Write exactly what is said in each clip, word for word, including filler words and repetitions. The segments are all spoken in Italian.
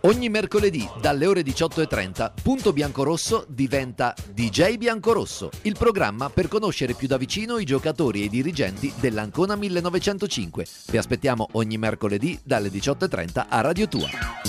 Ogni mercoledì dalle ore diciotto e trenta Punto Biancorosso diventa D J Biancorosso, il programma per conoscere più da vicino i giocatori e i dirigenti dell'Ancona millenovecentocinque. Vi aspettiamo ogni mercoledì dalle diciotto e trenta a Radio Tua.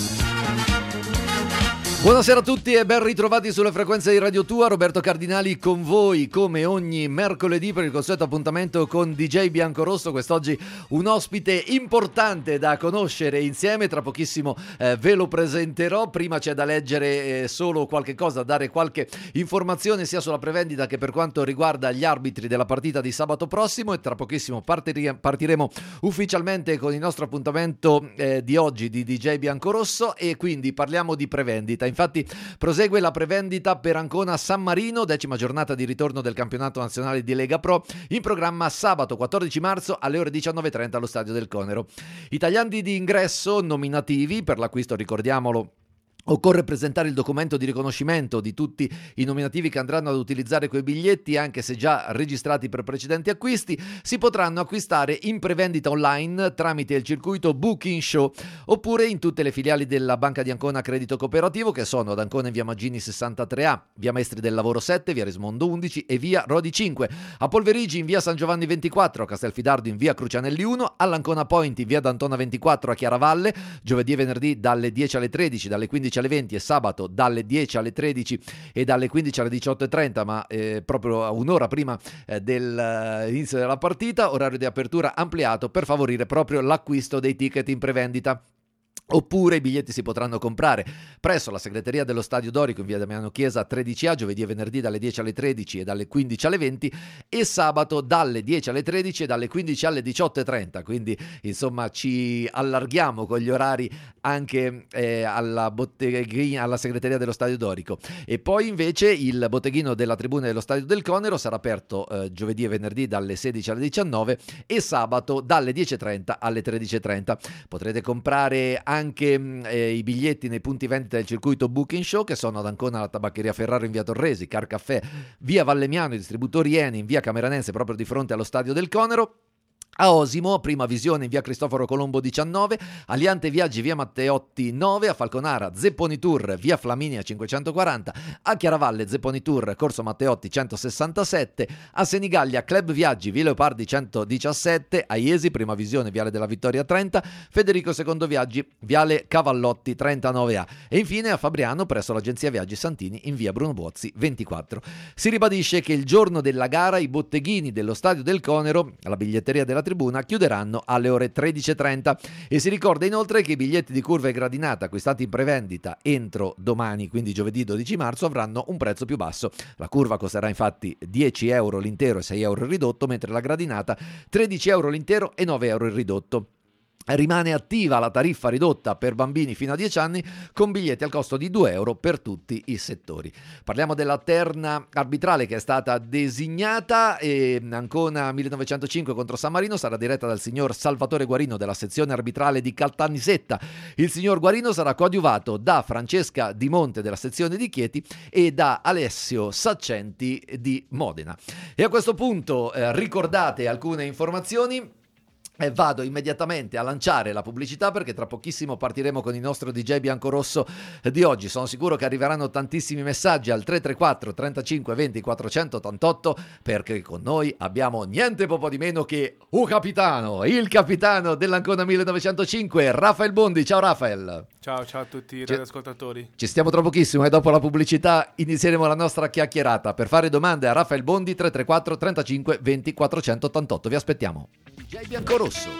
Buonasera a tutti e ben ritrovati sulle frequenze di Radio Tua. Roberto Cardinali con voi come ogni mercoledì per il consueto appuntamento con D J Biancorosso. Quest'oggi un ospite importante da conoscere insieme, tra pochissimo eh, ve lo presenterò. Prima c'è da leggere eh, solo qualche cosa, dare qualche informazione sia sulla prevendita che per quanto riguarda gli arbitri della partita di sabato prossimo, e tra pochissimo partire, partiremo ufficialmente con il nostro appuntamento eh, di oggi di D J Biancorosso, e quindi parliamo di prevendita. Infatti prosegue la prevendita per Ancona San Marino, decima giornata di ritorno del campionato nazionale di Lega Pro, in programma sabato quattordici marzo alle ore diciannove e trenta allo Stadio del Conero. I tagliandi di ingresso nominativi per l'acquisto, ricordiamolo, occorre presentare il documento di riconoscimento di tutti i nominativi che andranno ad utilizzare quei biglietti, anche se già registrati per precedenti acquisti. Si potranno acquistare in prevendita online tramite il circuito Booking Show oppure in tutte le filiali della Banca di Ancona Credito Cooperativo, che sono ad Ancona in via Maggini sessantatré A, via Maestri del Lavoro sette, via Resmondo undici e via Rodi cinque, a Polverigi in via San Giovanni ventiquattro, a Castelfidardo in via Crucianelli uno, all'Ancona Point in via D'Antona ventiquattro a Chiaravalle, giovedì e venerdì dalle dieci alle tredici, dalle quindici alle venti, e sabato dalle dieci alle tredici e dalle quindici alle diciotto e trenta, ma eh, proprio un'ora prima eh, dell'inizio della partita, orario di apertura ampliato per favorire proprio l'acquisto dei ticket in prevendita. Oppure i biglietti si potranno comprare presso la segreteria dello Stadio Dorico in via Damiano Chiesa tredici A, giovedì e venerdì dalle dieci alle tredici e dalle quindici alle venti, e sabato dalle dieci alle tredici e dalle quindici alle diciotto e trenta. Quindi insomma ci allarghiamo con gli orari anche eh, alla botteghina, alla segreteria dello Stadio Dorico. E poi invece il botteghino della tribuna dello Stadio del Conero sarà aperto eh, giovedì e venerdì dalle sedici alle diciannove e sabato dalle dieci e trenta alle tredici e trenta. Potrete comprare anche anche eh, i biglietti nei punti vendita del circuito Booking Show, che sono ad Ancona la tabaccheria Ferraro in via Torresi, Car Caffè via Vallemiano, i distributori Eni in via Cameranense proprio di fronte allo Stadio del Conero. A Osimo, Prima Visione in via Cristoforo Colombo diciannove, Aliante Viaggi via Matteotti nove, a Falconara Zepponi Tour via Flaminia cinquecentoquaranta, a Chiaravalle Zepponi Tour Corso Matteotti centosessantasette, a Senigallia Club Viaggi via Leopardi centodiciassette, a Iesi Prima Visione viale della Vittoria trenta, Federico Secondo Viaggi viale Cavallotti trentanove A, e infine a Fabriano presso l'agenzia Viaggi Santini in via Bruno Buozzi ventiquattro. Si ribadisce che il giorno della gara i botteghini dello Stadio del Conero, la biglietteria della tribuna, chiuderanno alle ore tredici e trenta, e si ricorda inoltre che i biglietti di curva e gradinata acquistati in prevendita entro domani, quindi giovedì dodici marzo, avranno un prezzo più basso. La curva costerà infatti dieci euro l'intero e sei euro il ridotto, mentre la gradinata tredici euro l'intero e nove euro il ridotto. Rimane attiva la tariffa ridotta per bambini fino a dieci anni, con biglietti al costo di due euro per tutti i settori. Parliamo della terna arbitrale che è stata designata, e Ancona millenovecentocinque contro San Marino sarà diretta dal signor Salvatore Guarino della sezione arbitrale di Caltanissetta. Il signor Guarino sarà coadiuvato da Francesca Di Monte della sezione di Chieti e da Alessio Saccenti di Modena. E a questo punto eh, ricordate alcune informazioni. E vado immediatamente a lanciare la pubblicità, perché tra pochissimo partiremo con il nostro D J Biancorosso di oggi. Sono sicuro che arriveranno tantissimi messaggi al tre tre quattro trentacinque venti quattrocentottantotto, perché con noi abbiamo niente poco di meno che un capitano, il capitano dell'Ancona millenovecentocinque, Rafael Bondi. Ciao Rafael. Ciao, ciao a tutti i radioascoltatori. Ci stiamo tra pochissimo e dopo la pubblicità inizieremo la nostra chiacchierata. Per fare domande a Rafael Bondi tre tre quattro trentacinque venti quattrocentottantotto. Vi aspettiamo. D J Biancorosso.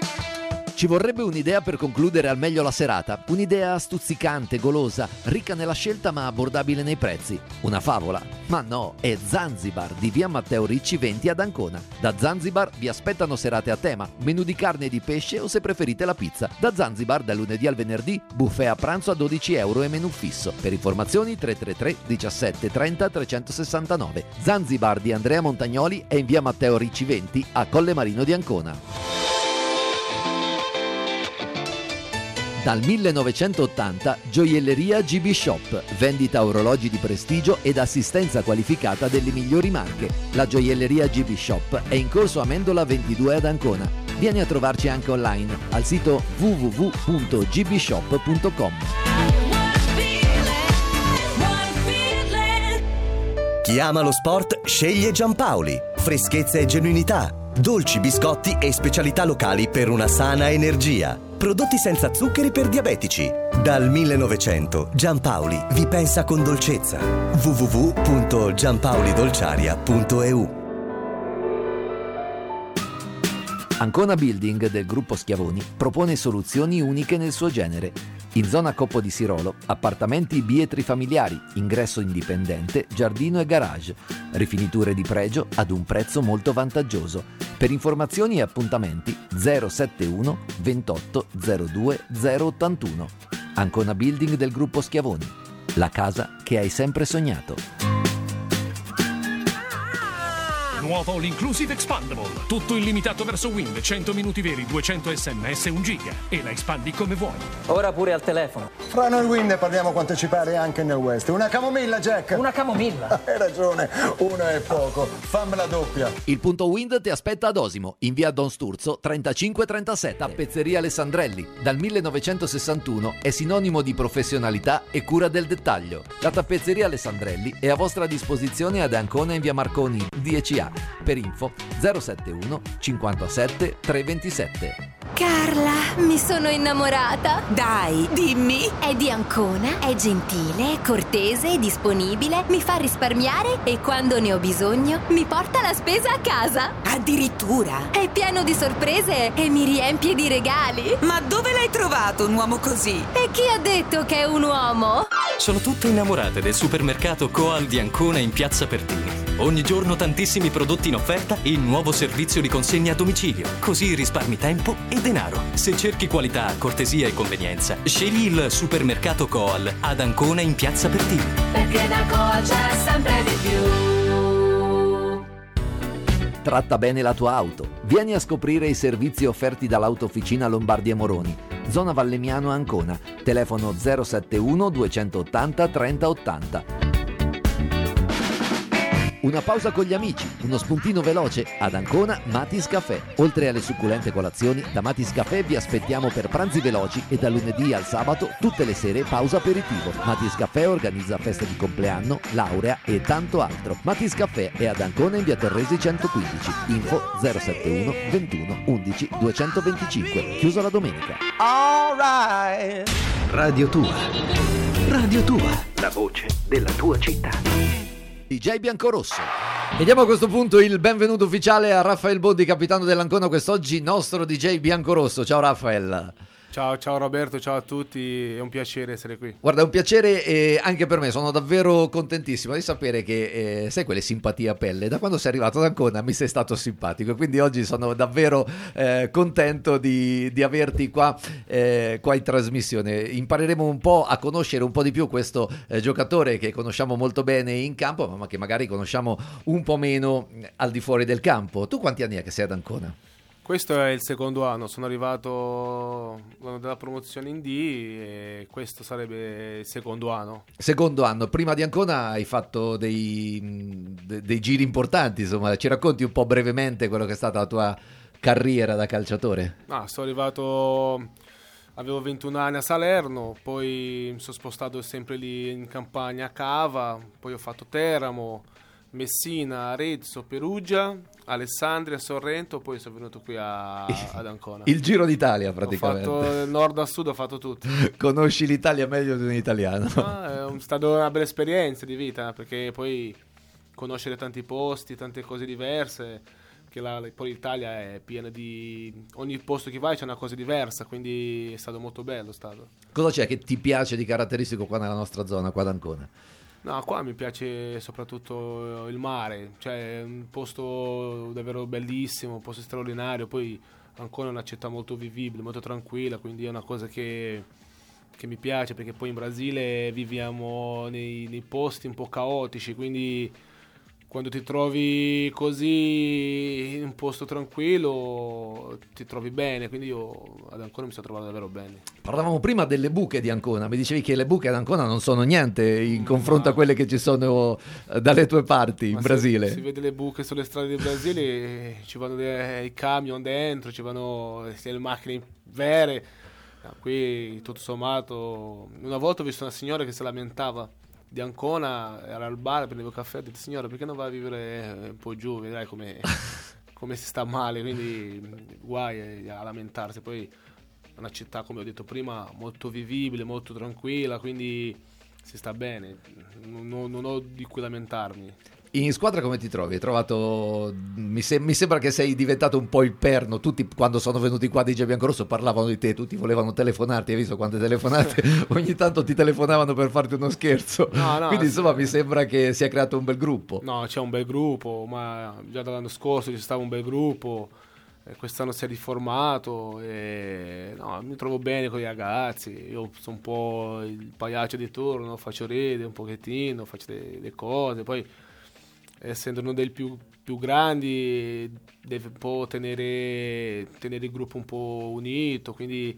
Ci vorrebbe un'idea per concludere al meglio la serata, un'idea stuzzicante, golosa, ricca nella scelta ma abbordabile nei prezzi. Una favola? Ma no, è Zanzibar di via Matteo Ricci venti ad Ancona. Da Zanzibar vi aspettano serate a tema, menù di carne e di pesce o se preferite la pizza. Da Zanzibar dal lunedì al venerdì, buffet a pranzo a dodici euro e menù fisso. Per informazioni tre tre tre diciassette trenta trecentosessantanove. Zanzibar di Andrea Montagnoli è in via Matteo Ricci venti a Colle Marino di Ancona. Dal millenovecentottanta Gioielleria G B Shop, vendita orologi di prestigio ed assistenza qualificata delle migliori marche. La Gioielleria G B Shop è in corso Amendola ventidue ad Ancona. Vieni a trovarci anche online al sito w w w punto g b shop punto com. Chi ama lo sport sceglie Giampaoli. Freschezza e genuinità, dolci, biscotti e specialità locali per una sana energia. Prodotti senza zuccheri per diabetici. Dal millenovecento Giampaoli vi pensa con dolcezza. w w w punto giampaolidolciaria punto e u. Ancona Building del gruppo Schiavoni propone soluzioni uniche nel suo genere. In zona Coppo di Sirolo, appartamenti bietri familiari, ingresso indipendente, giardino e garage, rifiniture di pregio ad un prezzo molto vantaggioso. Per informazioni e appuntamenti zero sette uno ventotto zero due zero ottantuno. Ancona Building del gruppo Schiavoni, la casa che hai sempre sognato. Nuovo l'Inclusive Expandable. Tutto illimitato verso Wind, cento minuti veri, duecento sms, un giga. E la espandi come vuoi. Ora pure al telefono. Fra noi Wind parliamo quanto ci pare anche nel West. Una camomilla, Jack? Una camomilla? Hai ragione, una è poco. Fammela doppia. Il punto Wind ti aspetta ad Osimo, in via Don Sturzo trentacinque trentasette. Tappezzeria Alessandrelli, dal millenovecentosessantuno è sinonimo di professionalità e cura del dettaglio. La tappezzeria Alessandrelli è a vostra disposizione ad Ancona in via Marconi dieci A. Per info zero sette uno cinquantasette trecentoventisette. Carla, mi sono innamorata. Dai, dimmi. È di Ancona, è gentile, cortese, disponibile, mi fa risparmiare e quando ne ho bisogno mi porta la spesa a casa. Addirittura. È pieno di sorprese e mi riempie di regali. Ma dove l'hai trovato un uomo così? E chi ha detto che è un uomo? Sono tutte innamorate del supermercato Coal di Ancona in Piazza Pertini. Ogni giorno tantissimi prodotti in offerta e il nuovo servizio di consegna a domicilio. Così risparmi tempo e denaro. Se cerchi qualità, cortesia e convenienza, scegli il supermercato Coal ad Ancona in Piazza Pertini. Perché da Coal c'è sempre di più. Tratta bene la tua auto. Vieni a scoprire i servizi offerti dall'Autofficina Lombardi e Moroni. Zona Vallemiano Ancona. Telefono zero sette uno duecentottanta trenta ottanta. Una pausa con gli amici, uno spuntino veloce ad Ancona Matis Caffè. Oltre alle succulente colazioni, da Matis Caffè vi aspettiamo per pranzi veloci e dal lunedì al sabato tutte le sere pausa aperitivo. Matis Caffè organizza feste di compleanno, laurea e tanto altro. Matis Caffè è ad Ancona in via Torresi centoquindici. Info zero sette uno ventuno undici duecentoventicinque. Chiuso la domenica. All right. Radio Tua. Radio Tua. La voce della tua città. D J Biancorosso. E diamo a questo punto il benvenuto ufficiale a Raffaele Boddi, capitano dell'Ancona, quest'oggi nostro D J Biancorosso. Ciao Raffaele. Ciao, ciao Roberto, ciao a tutti, è un piacere essere qui. Guarda, è un piacere eh, anche per me, sono davvero contentissimo di sapere che, eh, sai quelle simpatie a pelle, da quando sei arrivato ad Ancona mi sei stato simpatico e quindi oggi sono davvero eh, contento di, di averti qua, eh, qua in trasmissione. Impareremo un po' a conoscere un po' di più questo eh, giocatore che conosciamo molto bene in campo, ma che magari conosciamo un po' meno al di fuori del campo. Tu quanti anni è che sei ad Ancona? Questo è il secondo anno, sono arrivato l'anno della promozione in D e questo sarebbe il secondo anno. Secondo anno, prima di Ancona hai fatto dei, de, dei giri importanti, insomma, ci racconti un po' brevemente quello che è stata la tua carriera da calciatore? Ah, sono arrivato, avevo ventuno anni a Salerno, poi mi sono spostato sempre lì in campagna a Cava, poi ho fatto Teramo, Messina, Arezzo, Perugia, Alessandria, Sorrento, poi sono venuto qui a, ad Ancona. Il giro d'Italia praticamente. Ho fatto nord a sud, ho fatto tutto. Conosci l'Italia meglio di un italiano. Ah, è stata una bella esperienza di vita, perché poi conoscere tanti posti, tante cose diverse, che la, poi l'Italia è piena di... ogni posto che vai c'è una cosa diversa, quindi è stato molto bello. Stato. Cosa c'è che ti piace di caratteristico qua nella nostra zona, qua ad Ancona? No, qua mi piace soprattutto il mare, cioè è un posto davvero bellissimo, un posto straordinario, poi Ancona è una città molto vivibile, molto tranquilla, quindi è una cosa che, che mi piace, perché poi in Brasile viviamo nei, nei posti un po' caotici, quindi quando ti trovi così in un posto tranquillo ti trovi bene, quindi io ad Ancona mi sono trovato davvero bene. Parlavamo prima delle buche di Ancona, mi dicevi che le buche ad Ancona non sono niente in confronto a quelle che ci sono dalle tue parti in Ma Brasile. Si, si vede le buche sulle strade del Brasile, ci vanno dei camion dentro, ci vanno le macchine vere. No, qui tutto sommato, una volta ho visto una signora che si lamentava di Ancona, era al bar, prendevo caffè, ho detto signora perché non va a vivere un po' giù, vedrai come, come si sta male, quindi guai a lamentarsi. Poi è una città, come ho detto prima, molto vivibile, molto tranquilla, quindi si sta bene, non, non ho di cui lamentarmi. In squadra come ti trovi? Hai trovato, mi, se... mi sembra che sei diventato un po' il perno. Tutti quando sono venuti qua di D J Biancorosso parlavano di te, tutti volevano telefonarti, hai visto quante telefonate? Ogni tanto ti telefonavano per farti uno scherzo. No, no, quindi insomma sì. Mi sembra che sia creato un bel gruppo. No, c'è un bel gruppo, ma già dall'anno scorso ci stava un bel gruppo, e quest'anno si è riformato e no, mi trovo bene con i ragazzi. Io sono un po' il pagliaccio di turno, faccio ridere un pochettino, faccio le, le cose, poi essendo uno dei più, più grandi deve un po' tenere, tenere il gruppo un po' unito, quindi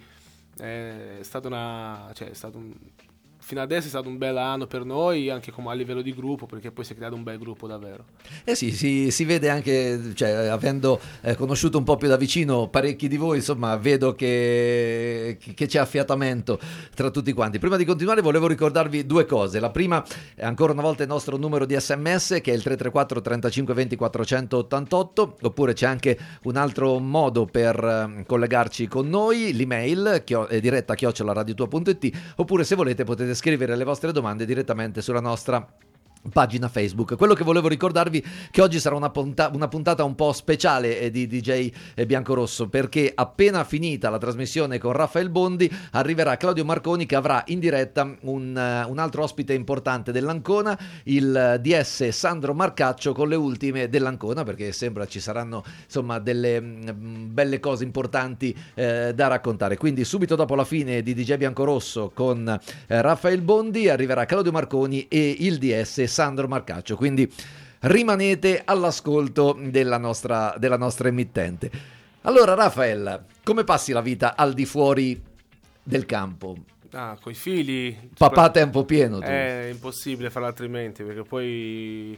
è stato una, cioè è stato un, fino adesso è stato un bel anno per noi, anche come a livello di gruppo, perché poi si è creato un bel gruppo davvero. Eh sì, si, si vede anche, cioè, avendo eh, conosciuto un po' più da vicino parecchi di voi, insomma, vedo che, che c'è affiatamento tra tutti quanti. Prima di continuare volevo ricordarvi due cose. La prima è ancora una volta il nostro numero di sms, che è il tre tre quattro trentacinque venti quattrocentottantotto, oppure c'è anche un altro modo per eh, collegarci con noi, l'email chio, è diretta chiocciola radiotua punto it, oppure se volete potete scrivere le vostre domande direttamente sulla nostra pagina Facebook. Quello che volevo ricordarvi che oggi sarà una, punta- una puntata un po' speciale eh, di D J Biancorosso, perché appena finita la trasmissione con Raffaele Bondi arriverà Claudio Marconi, che avrà in diretta un, uh, un altro ospite importante dell'Ancona, il D S Sandro Marcaccio, con le ultime dell'Ancona, perché sembra ci saranno insomma delle mh, belle cose importanti eh, da raccontare. Quindi subito dopo la fine di D J Biancorosso con eh, Raffaele Bondi arriverà Claudio Marconi e il D S Sandro Marcaccio, quindi rimanete all'ascolto della nostra, della nostra emittente. Allora Raffaele, come passi la vita al di fuori del campo? Ah, coi figli. Papà a tempo pieno tu. È impossibile farlo altrimenti, perché poi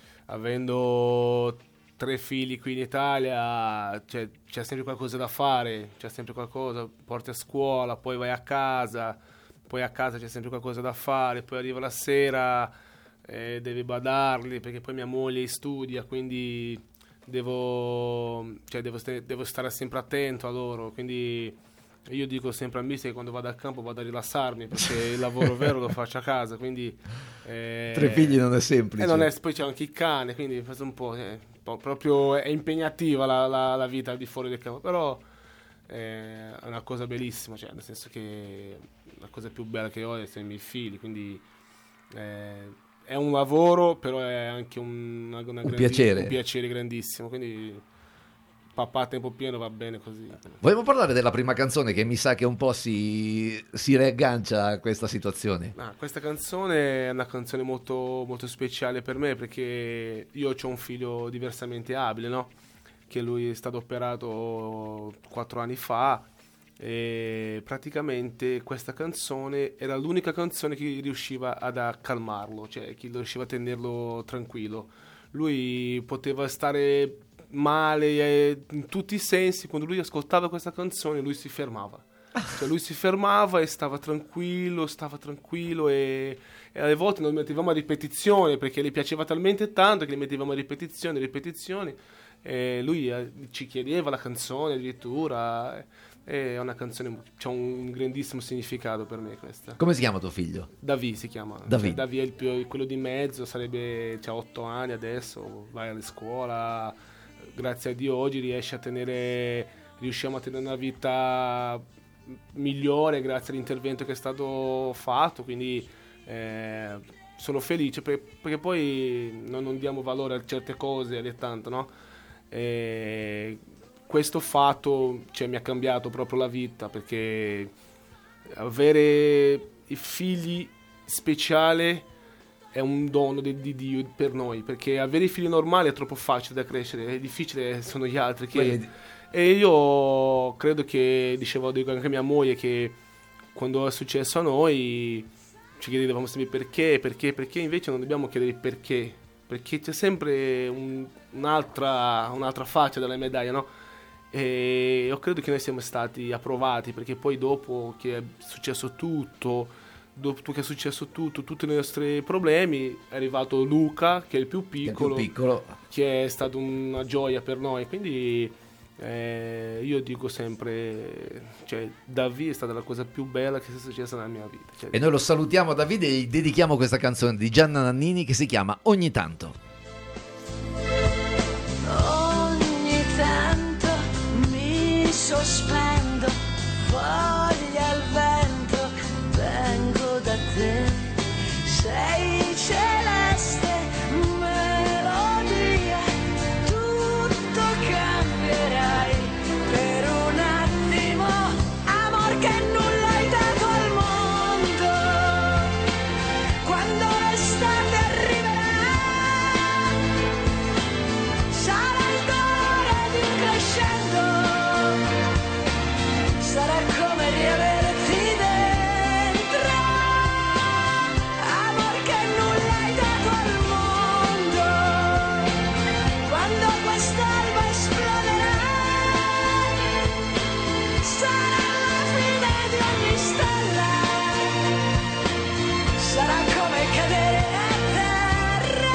avendo tre figli qui in Italia, cioè, c'è sempre qualcosa da fare, c'è sempre qualcosa, porti a scuola, poi vai a casa, poi a casa c'è sempre qualcosa da fare, poi arriva la sera, eh, devi badarli, perché poi mia moglie studia, quindi devo, cioè, devo, st- devo stare sempre attento a loro, quindi io dico sempre a mister che quando vado al campo vado a rilassarmi, perché il lavoro vero lo faccio a casa, quindi eh, tre figli non è semplice. E non è, poi c'è anche il cane, quindi un po', eh, un po' proprio è impegnativa la, la, la vita al di fuori del campo, però eh, è una cosa bellissima, cioè, nel senso che la cosa più bella che ho è essere i miei figli, quindi eh, è un lavoro, però è anche un, una, una un, grandi, piacere. un piacere grandissimo, quindi papà a tempo pieno va bene così. Vogliamo parlare della prima canzone, che mi sa che un po' si, si riaggancia a questa situazione? Ah, questa canzone è una canzone molto, molto speciale per me, perché io ho un figlio diversamente abile, no? Che lui è stato operato quattro anni fa, e praticamente questa canzone era l'unica canzone che riusciva ad a calmarlo, cioè che riusciva a tenerlo tranquillo. Lui poteva stare male eh, in tutti i sensi, quando lui ascoltava questa canzone lui si fermava, cioè lui si fermava e stava tranquillo, stava tranquillo e, e alle volte noi mettevamo a ripetizione, perché le piaceva talmente tanto che le mettevamo a ripetizione, ripetizioni, e lui eh, ci chiedeva la canzone addirittura. eh, È una canzone, c'ha un grandissimo significato per me questa. Come si chiama tuo figlio? David si chiama. David. David è il più, quello di mezzo, sarebbe, c'ha otto anni adesso, vai alla scuola, grazie a Dio oggi riesce a tenere, riusciamo a tenere una vita migliore grazie all'intervento che è stato fatto, quindi eh, sono felice perché, perché poi non, non diamo valore a certe cose ogni tanto, no? E questo fatto, cioè, mi ha cambiato proprio la vita, perché avere i figli speciali è un dono di, di Dio per noi, perché avere i figli normali è troppo facile da crescere, è difficile sono gli altri che... Quindi... E io credo che, dicevo anche a mia moglie, che quando è successo a noi ci chiedevamo sempre perché, perché, perché, invece non dobbiamo chiedere perché, perché c'è sempre un, un'altra, un'altra faccia della medaglia, no? E io credo che noi siamo stati approvati, perché poi dopo che è successo tutto, dopo che è successo tutto, tutti i nostri problemi, è arrivato Luca, che è il più piccolo, che è, più piccolo. che è stato una gioia per noi. Quindi eh, io dico sempre, cioè, Davide è stata la cosa più bella che sia successa nella mia vita. Cioè, e noi lo salutiamo, Davide, e gli dedichiamo questa canzone di Gianna Nannini che si chiama Ogni tanto. Ogni tanto mi sospendo, foglia al vento, vengo da te, sei celeste melodia, tutto cambierai per un attimo, amor che nulla hai dato al mondo, quando l'estate arriverà, sarà il colore di un crescendo, sarà come riaverti dentro, amor che nulla hai dato al mondo, quando quest'alba esploderà, sarà la fine di ogni stella, sarà come cadere a terra,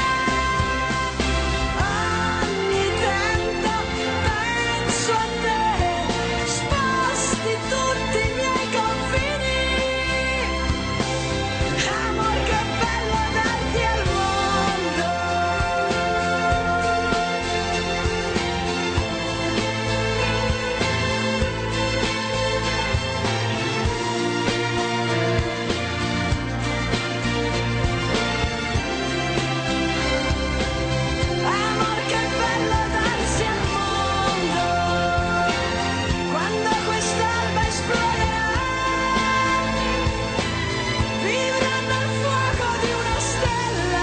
ogni tanto penso a te, sposti tutti i miei confini, amor che bello darti al mondo. Amor che bello darsi al mondo, quando quest'alba esploderà, vivranno il fuoco di una stella,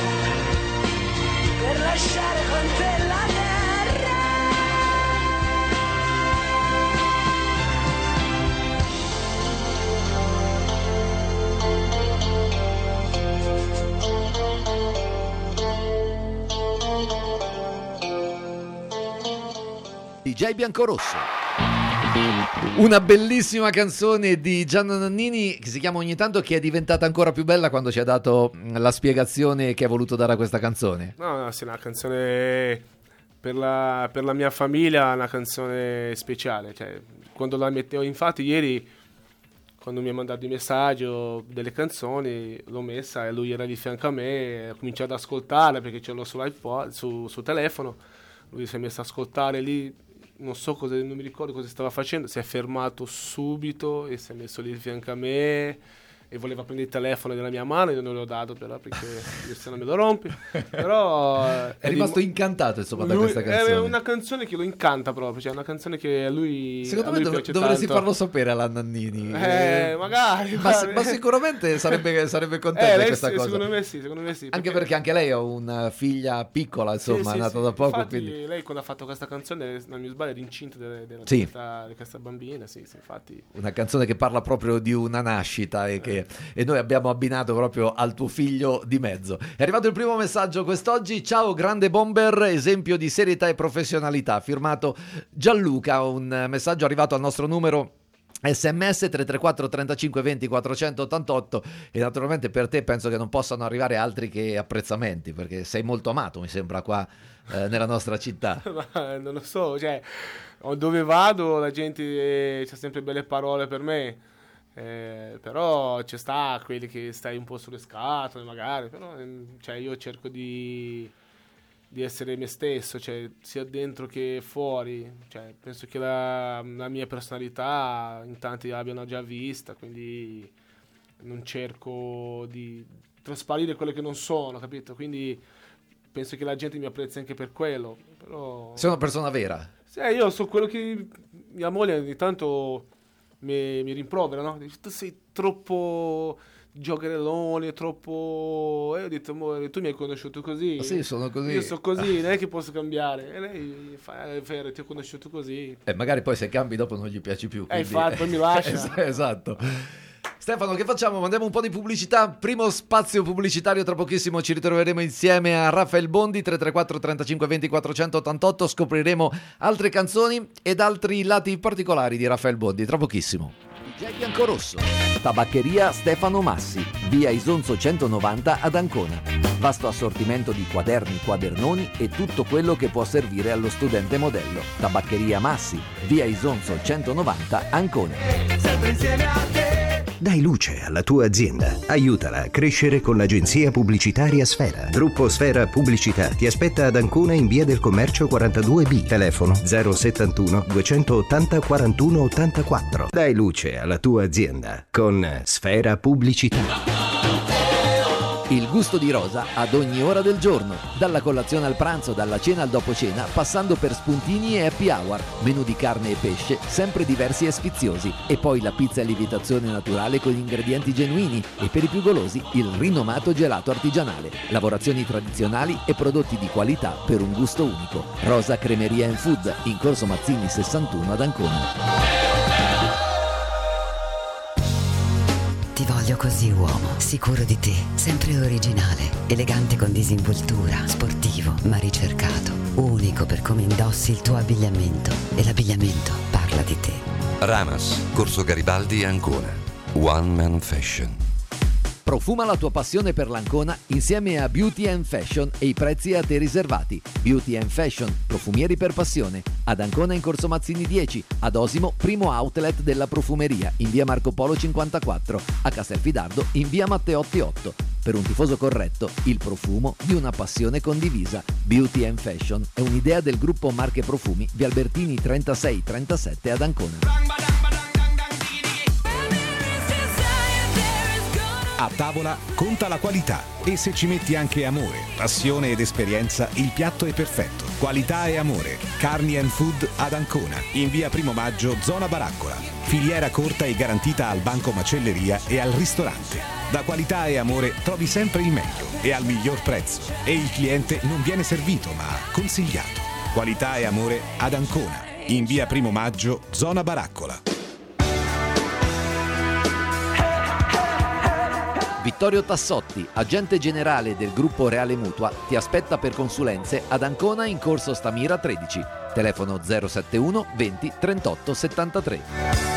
per lasciare con te la terra. D J Biancorosso. Una bellissima canzone di Gianna Nannini che si chiama Ogni tanto, che è diventata ancora più bella quando ci ha dato la spiegazione che ha voluto dare a questa canzone. no, no, sì, una canzone per la, per la mia famiglia, una canzone speciale. Cioè, quando la mettevo, infatti ieri, quando mi ha mandato il messaggio delle canzoni, l'ho messa e lui era di fianco a me, ho cominciato ad ascoltare perché ce l'ho sull'iPod, su, sul telefono, lui si è messo ad ascoltare lì, non so cosa, non mi ricordo cosa stava facendo, si è fermato subito e si è messo lì di fianco a me e voleva prendere il telefono della mia mano, io non l'ho dato però perché se no me lo rompi, però è, è rimasto di... incantato insomma da lui, questa canzone. È una canzone che lo incanta proprio, cioè una canzone che a lui, secondo a me lui dov- piace dovresti tanto. farlo sapere alla Nannini, eh, magari ma, ma sicuramente sarebbe, sarebbe contenta eh, di questa sì, cosa, secondo me sì, secondo me sì, anche perché, perché anche lei ha una figlia piccola insomma, sì, nata sì, da sì. poco. Infatti quindi... lei quando ha fatto questa canzone, non mi sbaglio, era incinta di, di, sì. questa, di questa bambina, sì, sì, infatti. Una canzone che parla proprio di una nascita e, che, e noi abbiamo abbinato proprio al tuo figlio di mezzo. È arrivato il primo messaggio quest'oggi: ciao grande bomber, esempio di serietà e professionalità, firmato Gianluca, un messaggio arrivato al nostro numero sms tre tre quattro trentacinque venti quattrocentottantotto, e naturalmente per te penso che non possano arrivare altri che apprezzamenti, perché sei molto amato, mi sembra, qua eh, nella nostra città. Ma non lo so, cioè dove vado la gente eh, c'ha sempre belle parole per me, eh, però ci sta quelli che stai un po' sulle scatole magari, però eh, cioè, io cerco di di essere me stesso, cioè sia dentro che fuori, cioè penso che la, la mia personalità in tanti l'abbiano già vista, quindi non cerco di trasparire quello che non sono, capito? Quindi penso che la gente mi apprezzi anche per quello, però... Sei una persona vera. Sì, io so quello che mia moglie ogni tanto mi, mi rimprovera, no? Dice, tu sei troppo giocherellone, troppo... E ho detto, amore, tu mi hai conosciuto così. Sì, sono così. Io sono così, non è che posso cambiare. E lei fa, è vero, ti ho conosciuto così. E magari poi se cambi dopo non gli piaci più. Eh, Quindi... infatti, poi mi lascia. Esatto. Stefano, che facciamo? Mandiamo un po' di pubblicità. Primo spazio pubblicitario, tra pochissimo ci ritroveremo insieme a Rafael Bondi. Tre tre quattro trentacinque venti quattrocentottantotto. Scopriremo altre canzoni ed altri lati particolari di Rafael Bondi tra pochissimo. D J Biancorosso. Tabaccheria Stefano Massi, via Isonzo centonovanta ad Ancona. Vasto assortimento di quaderni, quadernoni e tutto quello che può servire allo studente modello. Tabaccheria Massi, via Isonzo centonovanta, Ancona. Sempre insieme a te. Dai luce alla tua azienda. Aiutala a crescere con l'agenzia pubblicitaria Sfera. Gruppo Sfera Pubblicità ti aspetta ad Ancona in via del Commercio quarantadue B. Telefono zero settantuno duecentottanta quarantuno ottantaquattro. Dai luce alla tua azienda con Sfera Pubblicità. Il gusto di Rosa ad ogni ora del giorno, dalla colazione al pranzo, dalla cena al dopo cena, passando per spuntini e happy hour, menù di carne e pesce, sempre diversi e sfiziosi, e poi la pizza a lievitazione naturale con ingredienti genuini e per i più golosi il rinomato gelato artigianale, lavorazioni tradizionali e prodotti di qualità per un gusto unico. Rosa Cremeria and Food, in Corso Mazzini sessantuno ad Ancona. Ti voglio così, uomo, sicuro di te, sempre originale, elegante con disinvoltura, sportivo ma ricercato, unico per come indossi il tuo abbigliamento, e l'abbigliamento parla di te. Ramas, Corso Garibaldi, Ancona. One Man Fashion. Profuma la tua passione per l'Ancona insieme a Beauty and Fashion e i prezzi a te riservati. Beauty and Fashion, profumieri per passione. Ad Ancona in Corso Mazzini dieci, ad Osimo primo outlet della profumeria in via Marco Polo cinquantaquattro, a Castelfidardo in via Matteotti otto. Per un tifoso corretto, il profumo di una passione condivisa. Beauty and Fashion è un'idea del gruppo Marche Profumi via Albertini trentasei trentasette ad Ancona. A tavola conta la qualità e se ci metti anche amore, passione ed esperienza, il piatto è perfetto. Qualità e amore. Carni and Food ad Ancona, in via Primo Maggio, zona Baraccola. Filiera corta e garantita al banco macelleria e al ristorante. Da Qualità e Amore trovi sempre il meglio e al miglior prezzo. E il cliente non viene servito ma consigliato. Qualità e Amore ad Ancona, in via Primo Maggio, zona Baraccola. Vittorio Tassotti, agente generale del gruppo Reale Mutua, ti aspetta per consulenze ad Ancona in Corso Stamira tredici. Telefono zero settantuno venti trentotto settantatré.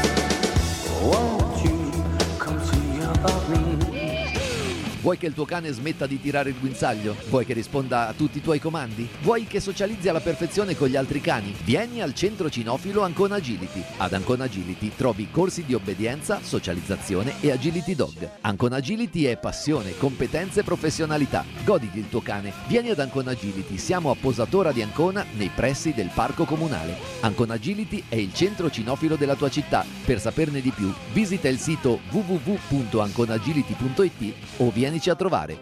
Vuoi che il tuo cane smetta di tirare il guinzaglio? Vuoi che risponda a tutti i tuoi comandi? Vuoi che socializzi alla perfezione con gli altri cani? Vieni al centro cinofilo Ancona Agility. Ad Ancona Agility trovi corsi di obbedienza, socializzazione e agility dog. Ancona Agility è passione, competenze e professionalità. Goditi il tuo cane. Vieni ad Ancona Agility. Siamo a Posatora di Ancona, nei pressi del parco comunale. Ancona Agility è il centro cinofilo della tua città. Per saperne di più, visita il sito w w w punto anconagility punto i t o vieni a trovare.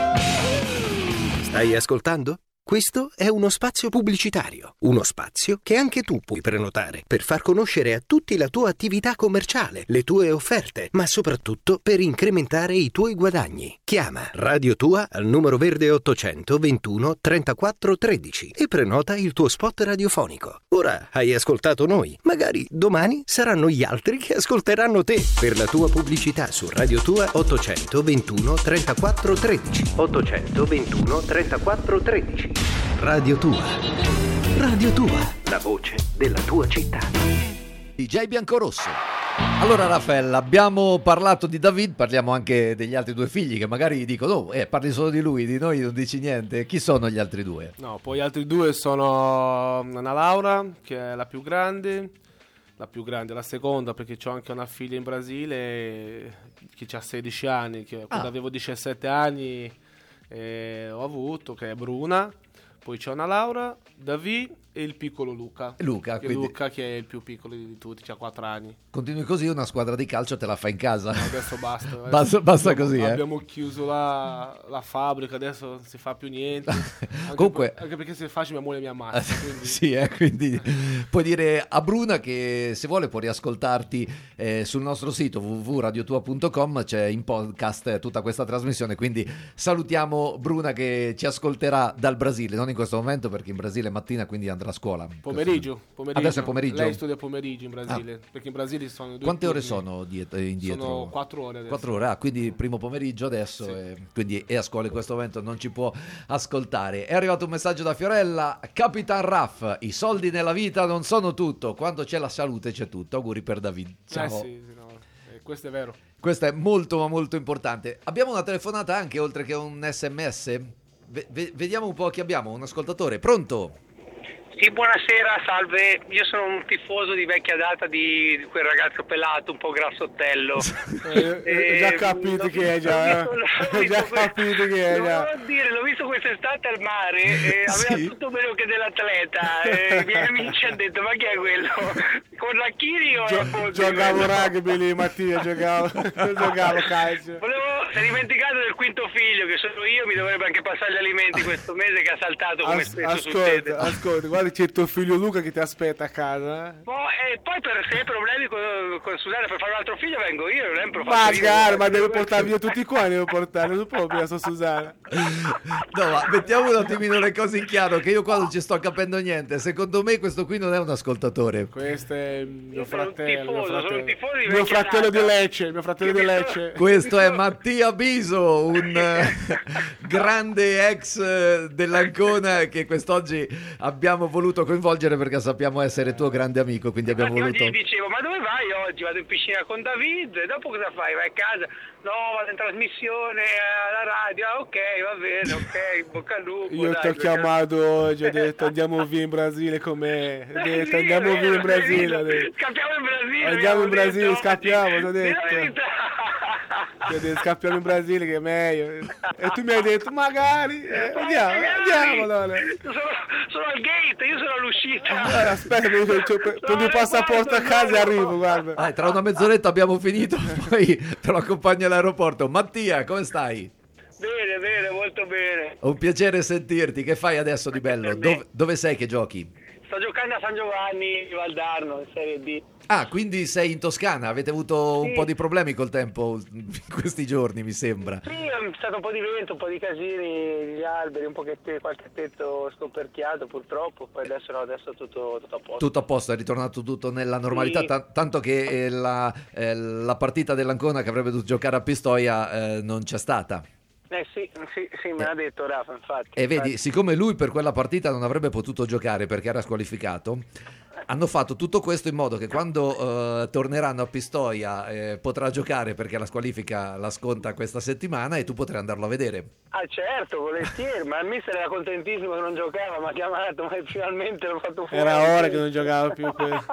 Stai ascoltando? Questo è uno spazio pubblicitario, uno spazio che anche tu puoi prenotare per far conoscere a tutti la tua attività commerciale, le tue offerte, ma soprattutto per incrementare i tuoi guadagni. Chiama Radio Tua al numero verde ottocento ventuno trentaquattro tredici e prenota il tuo spot radiofonico. Ora hai ascoltato noi, magari domani saranno gli altri che ascolteranno te. Per la tua pubblicità su Radio Tua ottocento ventuno trentaquattro tredici. ottocento ventuno trentaquattro tredici. Radio Tua. Radio Tua, la voce della tua città. D J Biancorosso. Allora Raffaella, abbiamo parlato di David, parliamo anche degli altri due figli che magari dicono oh, eh, parli solo di lui, di noi non dici niente. Chi sono gli altri due? No, poi gli altri due sono Anna Laura, che è la più grande, la più grande, la seconda, perché ho anche una figlia in Brasile che ha sedici anni, che quando ah. avevo diciassette anni eh, ho avuto, che è Bruna. Poi c'è una Laura, David e il piccolo Luca. Luca, che quindi... Luca che è il più piccolo di tutti, ha quattro anni. Continui così, una squadra di calcio te la fai in casa. No, adesso basta. basta, basta abbiamo, così. Abbiamo eh. chiuso la, la fabbrica, adesso non si fa più niente. Anche, Comunque... per, anche perché se faccio mia moglie mi ammazza. Quindi... sì, eh, quindi puoi dire a Bruna che se vuole può riascoltarti eh, sul nostro sito w w w punto radio tua punto com, c'è in podcast tutta questa trasmissione, quindi salutiamo Bruna che ci ascolterà dal Brasile, non in questo momento perché in Brasile è mattina, quindi andrà a scuola. Pomeriggio, pomeriggio. Adesso è pomeriggio? Lei studia pomeriggio in Brasile, ah. perché in Brasile sono due Quante turni. ore sono dietro, indietro? Sono quattro ore adesso. Quattro ore, ah, quindi primo pomeriggio adesso, sì. e, quindi è a scuola in questo momento, non ci può ascoltare. È arrivato un messaggio da Fiorella: Capitan Raff, i soldi nella vita non sono tutto, quando c'è la salute c'è tutto. Auguri per David. Ciao. Eh sì, sì, no. questo è vero. Questo è molto ma molto importante. Abbiamo una telefonata anche, oltre che un sms? V- v- vediamo un po' chi abbiamo. Un ascoltatore, pronto? Sì, buonasera, salve. Io sono un tifoso di vecchia data di, di quel ragazzo pelato, un po' grassottello. Eh, eh, già capito che è già. Ho già capito che è già. Devo dire, l'ho visto quest'estate al mare, e aveva Sì. tutto meno che dell'atleta. E i miei amici hanno detto, ma chi è quello? Con la Chiri o la Poldi? Giocavo rugby lì, Mattia, giocavo, giocavo calcio. Volevo, si è dimenticato del quinto figlio, che sono io, mi dovrebbe anche passare gli alimenti questo mese, che ha saltato come As- spesso succede. ascolta, ascolta, guarda c'è tuo figlio Luca che ti aspetta a casa. Eh? Poi, e poi per se hai problemi con, con Susanna per fare un altro figlio vengo io, non è un professore. Magari, ma deve portare via tutti qua, devo portare, non può via su Susanna. No, ma mettiamo un attimino le cose in chiaro, che io qua non ci sto capendo niente. Secondo me questo qui non è un ascoltatore. Questo è mio Io sono un fratello, mio tifoso, sono un fratello, tifoso di mio vecchia fratello di data. Lecce, mio fratello di Lecce. Questo è Mattia Biso, un eh, grande ex eh, dell'Ancona che quest'oggi abbiamo voluto coinvolgere perché sappiamo essere tuo grande amico, quindi abbiamo Infatti voluto... oggi gli dicevo, ma dove vai oggi? Vado in piscina con David, e dopo cosa fai? Vai a casa? No, vado in trasmissione alla radio. Ah, ok, va bene, ok, bocca al lupo. Io dai, ti ho perché- chiamato oggi, ho detto andiamo via in Brasile con me. Ho detto Sì, andiamo è via vero, in Brasile. ho è detto. Scappiamo in Brasile. Andiamo in abbiamo Brasile, detto. scappiamo, ti ho Dì la detto. verità. Ti ho detto, scappiamo in Brasile che è meglio. E tu mi hai detto magari, eh, andiamo, Magari. andiamo allora. Sono, sono al gate, io sono all'uscita. Guarda, aspetta, mi- cioè, pre- prendi il passaporto a casa e arrivo, guarda. Dai, tra una mezz'oretta abbiamo finito, poi te lo accompagno all'aeroporto. Mattia, come stai? Bene, bene, molto bene. Un piacere sentirti. Che fai adesso di bello? Dove, dove sei che giochi? Sto giocando a San Giovanni di Valdarno in Serie D. Ah, quindi sei in Toscana. Avete avuto un Sì. po' di problemi col tempo in questi giorni, mi sembra. Sì, è stato un po' di vento, un po' di casini, gli alberi, un pochettino, qualche tetto scoperchiato purtroppo, poi adesso no, adesso è tutto, tutto a posto. Tutto a posto, è ritornato tutto nella normalità, Sì. ta- tanto che eh, la, eh, la partita dell'Ancona che avrebbe dovuto giocare a Pistoia eh, non c'è stata. Eh sì, sì, sì, me l'ha detto Rafa, infatti. E vedi, infatti. siccome lui per quella partita non avrebbe potuto giocare perché era squalificato, hanno fatto tutto questo in modo che quando eh, torneranno a Pistoia eh, potrà giocare perché la squalifica la sconta questa settimana e tu potrai andarlo a vedere. Ah certo, volentieri, ma il mister era contentissimo che non giocava, mi ha chiamato, ma finalmente l'ho fatto fuori. Era ora che non giocavo più. Que-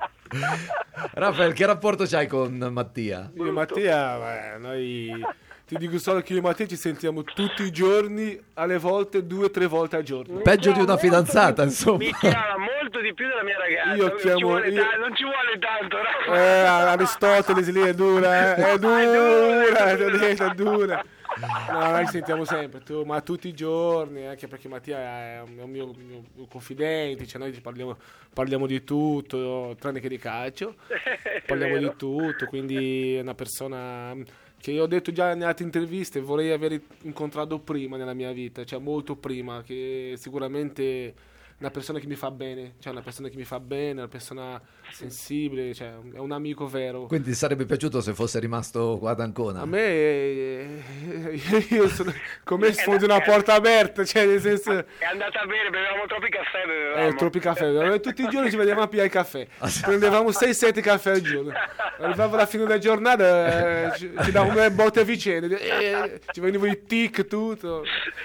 Raffaele, che rapporto c'hai con Mattia? Io e Mattia, beh, noi ti dico solo che io e Mattia ci sentiamo tutti i giorni, alle volte due o tre volte al giorno. Peggio di una fidanzata, insomma. Mi chiama molto di più della mia ragazza. Io non, chiamo- ci vuole io- ta- non ci vuole tanto, Rafa. Eh, Aristotele lì è dura, eh, è dura, ti ho detto, è dura. No, noi ci sentiamo sempre, tu, ma tutti i giorni, anche perché Mattia è un, è un mio, mio- mio confidente, cioè noi ci parliamo, parliamo di tutto, tranne che di calcio, parliamo di tutto, quindi è una persona che io ho detto già nelle altre interviste, vorrei aver incontrato prima nella mia vita, cioè molto prima, che sicuramente una persona che mi fa bene, cioè una persona che mi fa bene, una persona sensibile, cioè è un amico vero. Quindi ti sarebbe piaciuto se fosse rimasto qua ad Ancona? A me, eh, io sono come sfondi una porta aperta, cioè nel senso, È andata bene, bevevamo troppi caffè, bevevamo. eh, troppi caffè, tutti i giorni ci vediamo a pigliare il caffè, prendevamo sei sette caffè al giorno, arrivava la fine della giornata, eh, ci, ci davamo le botte a vicenda, eh, ci venivano i tic, tutto,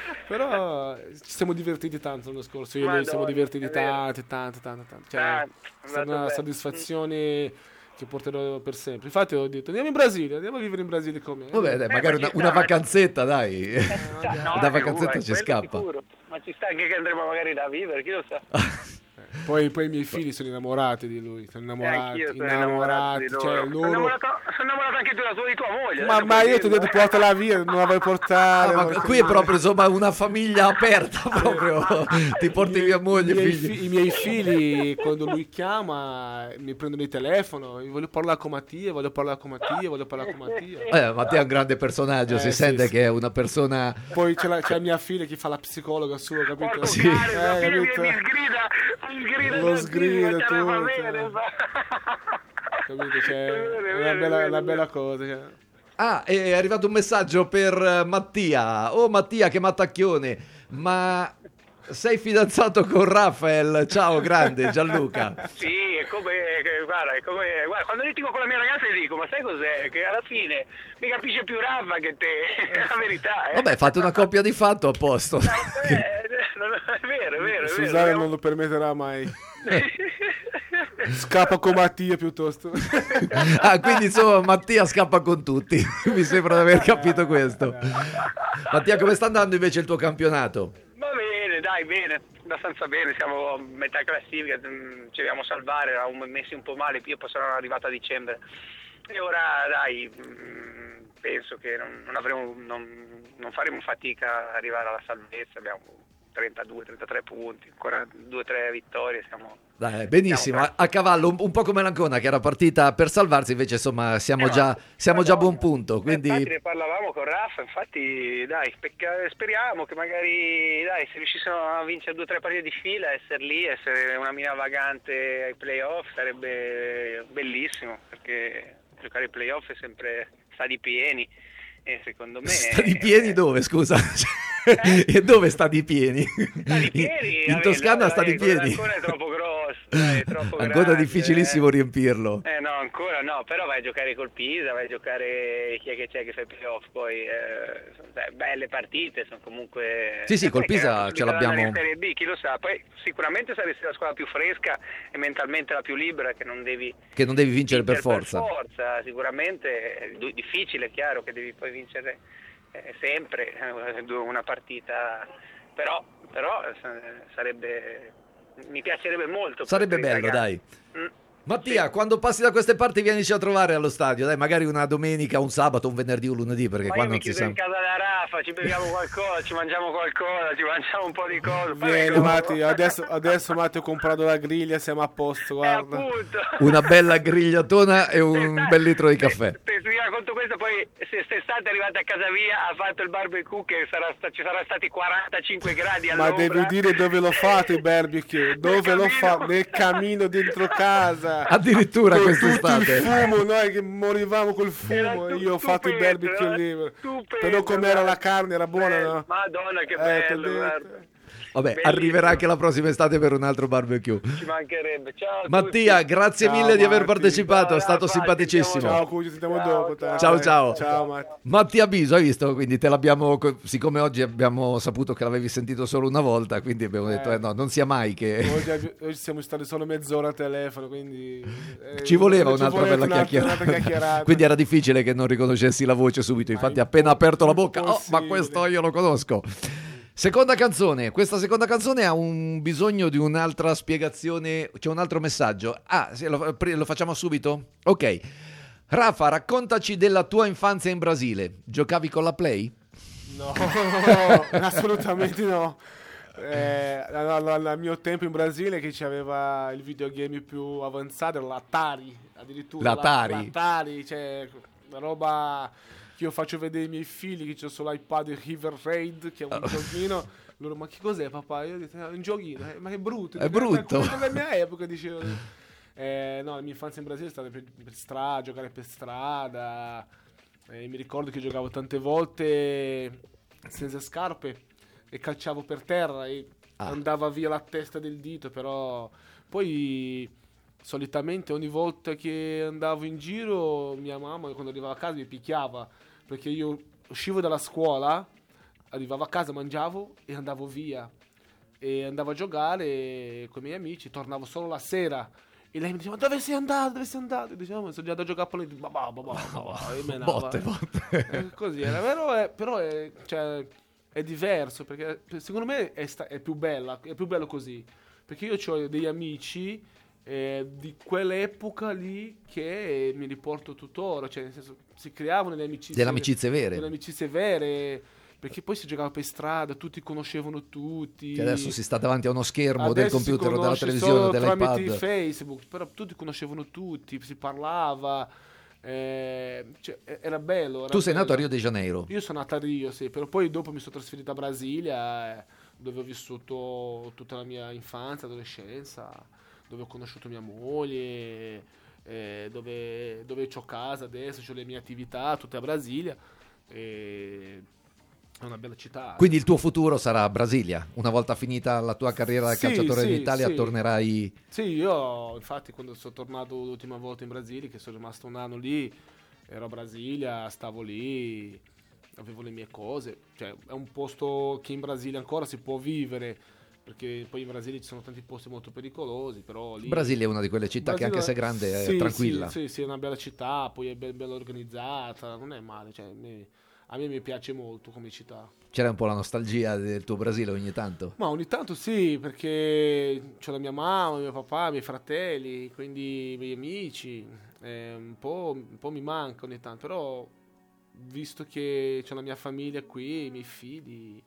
però ci siamo divertiti tanto l'anno scorso, io e lui ci siamo Madonna, divertiti è vero. tanto, tanto, tanto, tanto, cioè Ah, è stata andato una bene. soddisfazione che porterò per sempre. Infatti ho detto andiamo in Brasile, andiamo a vivere in Brasile con me. Vabbè, dai, Eh, magari ma una, ci una sta, vacanzetta, dai. No, Una eh, vacanzetta quello ci scappa. sicuro. Ma ci sta anche che andremo magari da vivere, chi lo sa. Poi, poi i miei figli sono innamorati di lui, sono Eh, innamorati, anch'io sono innamorato di loro. cioè Sono loro... innamorato, sono innamorato anche tu, la tua, di tua moglie. Ma, adesso ma puoi io ti ho dirlo. detto portala via, non la vuoi portare. Ah, ma non- qui è proprio insomma una famiglia aperta proprio. Ti porti via moglie I miei, figli. fi- I miei figli quando lui chiama mi prendono il telefono, io voglio parlare con Mattia, voglio parlare con Mattia, voglio parlare con Mattia. Eh, Mattia è un grande personaggio, Eh, si sì, sente sì. che è una persona. Poi c'è, la, c'è mia figlia che fa la psicologa sua, capito? Porco Sì. cane, la Eh, figlia mi, capito? mi sgrida, mi sgrida Lo tantissimo, sgrida ce la fa tutto. bene, fa- Capito? Cioè, È vero, è è una vero, bella, è vero, una è bella vero. cosa. Cioè. Ah, è arrivato un messaggio per eh, Mattia. Oh Mattia, che mattacchione. Ma sei fidanzato con Rafael? Ciao, grande Gianluca. Sì, è è come, guarda, è come, guarda, quando litigo con la mia ragazza gli dico, ma sai cos'è? Che alla fine mi capisce più Rafa che te, è la verità. Eh. Vabbè, fate una coppia di fatto a posto. No, beh, non, è vero, è vero. È Susanna vero. non lo permetterà mai. Scappa con Mattia piuttosto. Ah, quindi insomma Mattia scappa con tutti. Mi sembra di aver capito questo. Mattia, come sta andando invece il tuo campionato? Va bene, dai, bene, abbastanza bene, siamo a metà classifica, ci dobbiamo salvare, eravamo messi un po' male, io poi sono arrivato a dicembre e ora dai, penso che non, non, avremo, non, non faremo fatica ad arrivare alla salvezza, abbiamo trentadue trentatré punti, ancora due tre vittorie, siamo... Dai, benissimo, a, a cavallo, un, un po' come l'Ancona che era partita per salvarsi, invece insomma siamo Eh, già ma- siamo già a buon Madonna. punto, quindi Infatti ne parlavamo con Raffa, infatti dai, pecca- speriamo che magari dai, se riuscissimo a vincere due o tre partite di fila, essere lì, essere una mina vagante ai playoff sarebbe bellissimo, perché giocare ai playoff è sempre stadi pieni e secondo me... stadi pieni dove, scusa? E dove stadi pieni? Stadi pieni, In vabbè, Toscana no, stadi dai, quello pieni. ancora è troppo grosso, dai, è troppo Ancora grande, difficilissimo eh. riempirlo. Eh no, ancora no, però vai a giocare col Pisa, vai a giocare chi è che c'è che fa i playoff, poi eh, sono, beh, belle partite, sono comunque... Sì, sì, e col poi Pisa chiaramente ce l'abbiamo. andare in Serie B, chi lo sa, poi sicuramente saresti la squadra più fresca e mentalmente la più libera, che non devi Che non devi vincere per vincere forza. per forza, sicuramente è du- difficile, è chiaro che devi poi vincere eh, sempre eh, una partita, però, però eh, sarebbe... mi piacerebbe molto. Sarebbe per i bello, ragazzi. dai. Mm. Mattia, quando passi da queste parti vienici a trovare allo stadio, dai, magari una domenica, un sabato, un venerdì o un lunedì, perché Ma qua io mi non si chiudo sa. in casa da Rafa, ci beviamo qualcosa, ci mangiamo qualcosa, ci mangiamo un po' di cose. Poi Vieni ecco, Matti, adesso, adesso Matti ho comprato la griglia, siamo a posto, guarda. appunto. Una bella grigliatona e un bel litro di caffè. Se vi racconto questo, poi se quest'estate arrivate a casa mia, ha fatto il barbecue che sarà sta- ci saranno stati quarantacinque gradi Ma all'ombra. devi dire dove lo fate il barbecue, dove lo fate? Nel camino dentro casa. Addirittura con quest'estate. tutto il fumo, noi che morivamo col fumo, io ho fatto il barbecue lì. Però com'era la carne, era buona, no? Madonna che Eh, bello, t'ho detto. guarda. Vabbè, Bellissimo. arriverà anche la prossima estate per un altro barbecue. Ci mancherebbe. Ciao a tutti. Mattia, grazie Ciao, mille di aver Matti. partecipato, Ciao, è stato Rafa, simpaticissimo. Ciao Cucci, ci sentiamo dopo. dai. Ciao, ciao. Ciao Matti. Mattia Biso, hai visto? Quindi te l'abbiamo, siccome oggi abbiamo saputo che l'avevi sentito solo una volta, quindi abbiamo detto, eh no, non sia mai che... Oggi, abbi- oggi siamo stati solo mezz'ora al telefono, quindi... eh, Ci voleva ci un'altra voleva bella un'altra- chiacchierata. un'altra chiacchierata. Quindi era difficile che non riconoscessi la voce subito. Infatti, appena aperto la bocca, oh, ma questo io lo conosco. Seconda canzone. Questa seconda canzone ha un bisogno di un'altra spiegazione. C'è un altro messaggio. Ah, sì, lo, lo facciamo subito? Ok. Rafa, raccontaci della tua infanzia in Brasile. Giocavi con la Play? No, assolutamente no. Eh, al mio tempo in Brasile che c'aveva il videogame più avanzato era l'Atari, addirittura L'Atari. la- l'Atari, cioè una roba che io faccio vedere ai miei figli, che c'ho sull'iPad River Raid, che è un giochino. Loro, ma che cos'è papà? Io ho detto, è un giochino, eh, ma che brutto. È brutto. Come nella mia epoca dicevo. Eh, no, la mia infanzia in Brasile è stata per, per strada, giocare per strada. Eh, mi ricordo che giocavo tante volte senza scarpe e calciavo per terra e Ah. andava via la testa del dito, però poi solitamente ogni volta che andavo in giro mia mamma quando arrivava a casa mi picchiava, perché io uscivo dalla scuola, arrivavo a casa, mangiavo e andavo via e andavo a giocare con i miei amici, tornavo solo la sera. E lei mi diceva, dove sei andato, dove sei andato? E dicevamo, sono andato a giocare a pallone. Babà, babà, babà, e menava. Botte, botte. Eh, così era, però è, però è, cioè, è diverso, perché secondo me è, sta- è più bella, è più bello così. Perché io ho degli amici eh, di quell'epoca lì che mi riporto tuttora, cioè nel senso si creavano delle amicizie. Delle amicizie vere. Delle amicizie vere. Perché poi si giocava per strada, tutti conoscevano tutti. Che adesso si sta davanti a uno schermo del Adesso si computer o della conosce televisione o solo tramite dell'iPad. Facebook, però tutti conoscevano tutti, si parlava, eh, cioè, era bello. Era Tu sei nato a bello. Rio de Janeiro. Io sono nato a Rio, sì, però poi dopo mi sono trasferito a Brasilia, eh, dove ho vissuto tutta la mia infanzia, adolescenza, dove ho conosciuto mia moglie, eh, dove, dove ho casa adesso, ho le mie attività, tutte a Brasilia. E è una bella città. Quindi il tuo futuro sarà Brasilia? Una volta finita la tua carriera da Sì, calciatore sì, in Italia sì. tornerai... Sì, io infatti quando sono tornato l'ultima volta in Brasile, che sono rimasto un anno lì, ero a Brasilia, stavo lì, avevo le mie cose, cioè è un posto che in Brasile ancora si può vivere, perché poi in Brasile ci sono tanti posti molto pericolosi, però lì... Brasile è una di quelle città Brasile- che anche se è grande è sì, tranquilla. Sì, sì, sì, è una bella città, poi è be- bella organizzata, non è male, cioè, me- a me mi piace molto come città. C'era un po' la nostalgia del tuo Brasile ogni tanto? Ma ogni tanto sì, perché c'ho la mia mamma, mio papà, i miei fratelli, quindi i miei amici, eh, un, po', un po' mi manca ogni tanto, però visto che c'ho la mia famiglia qui, i miei figli,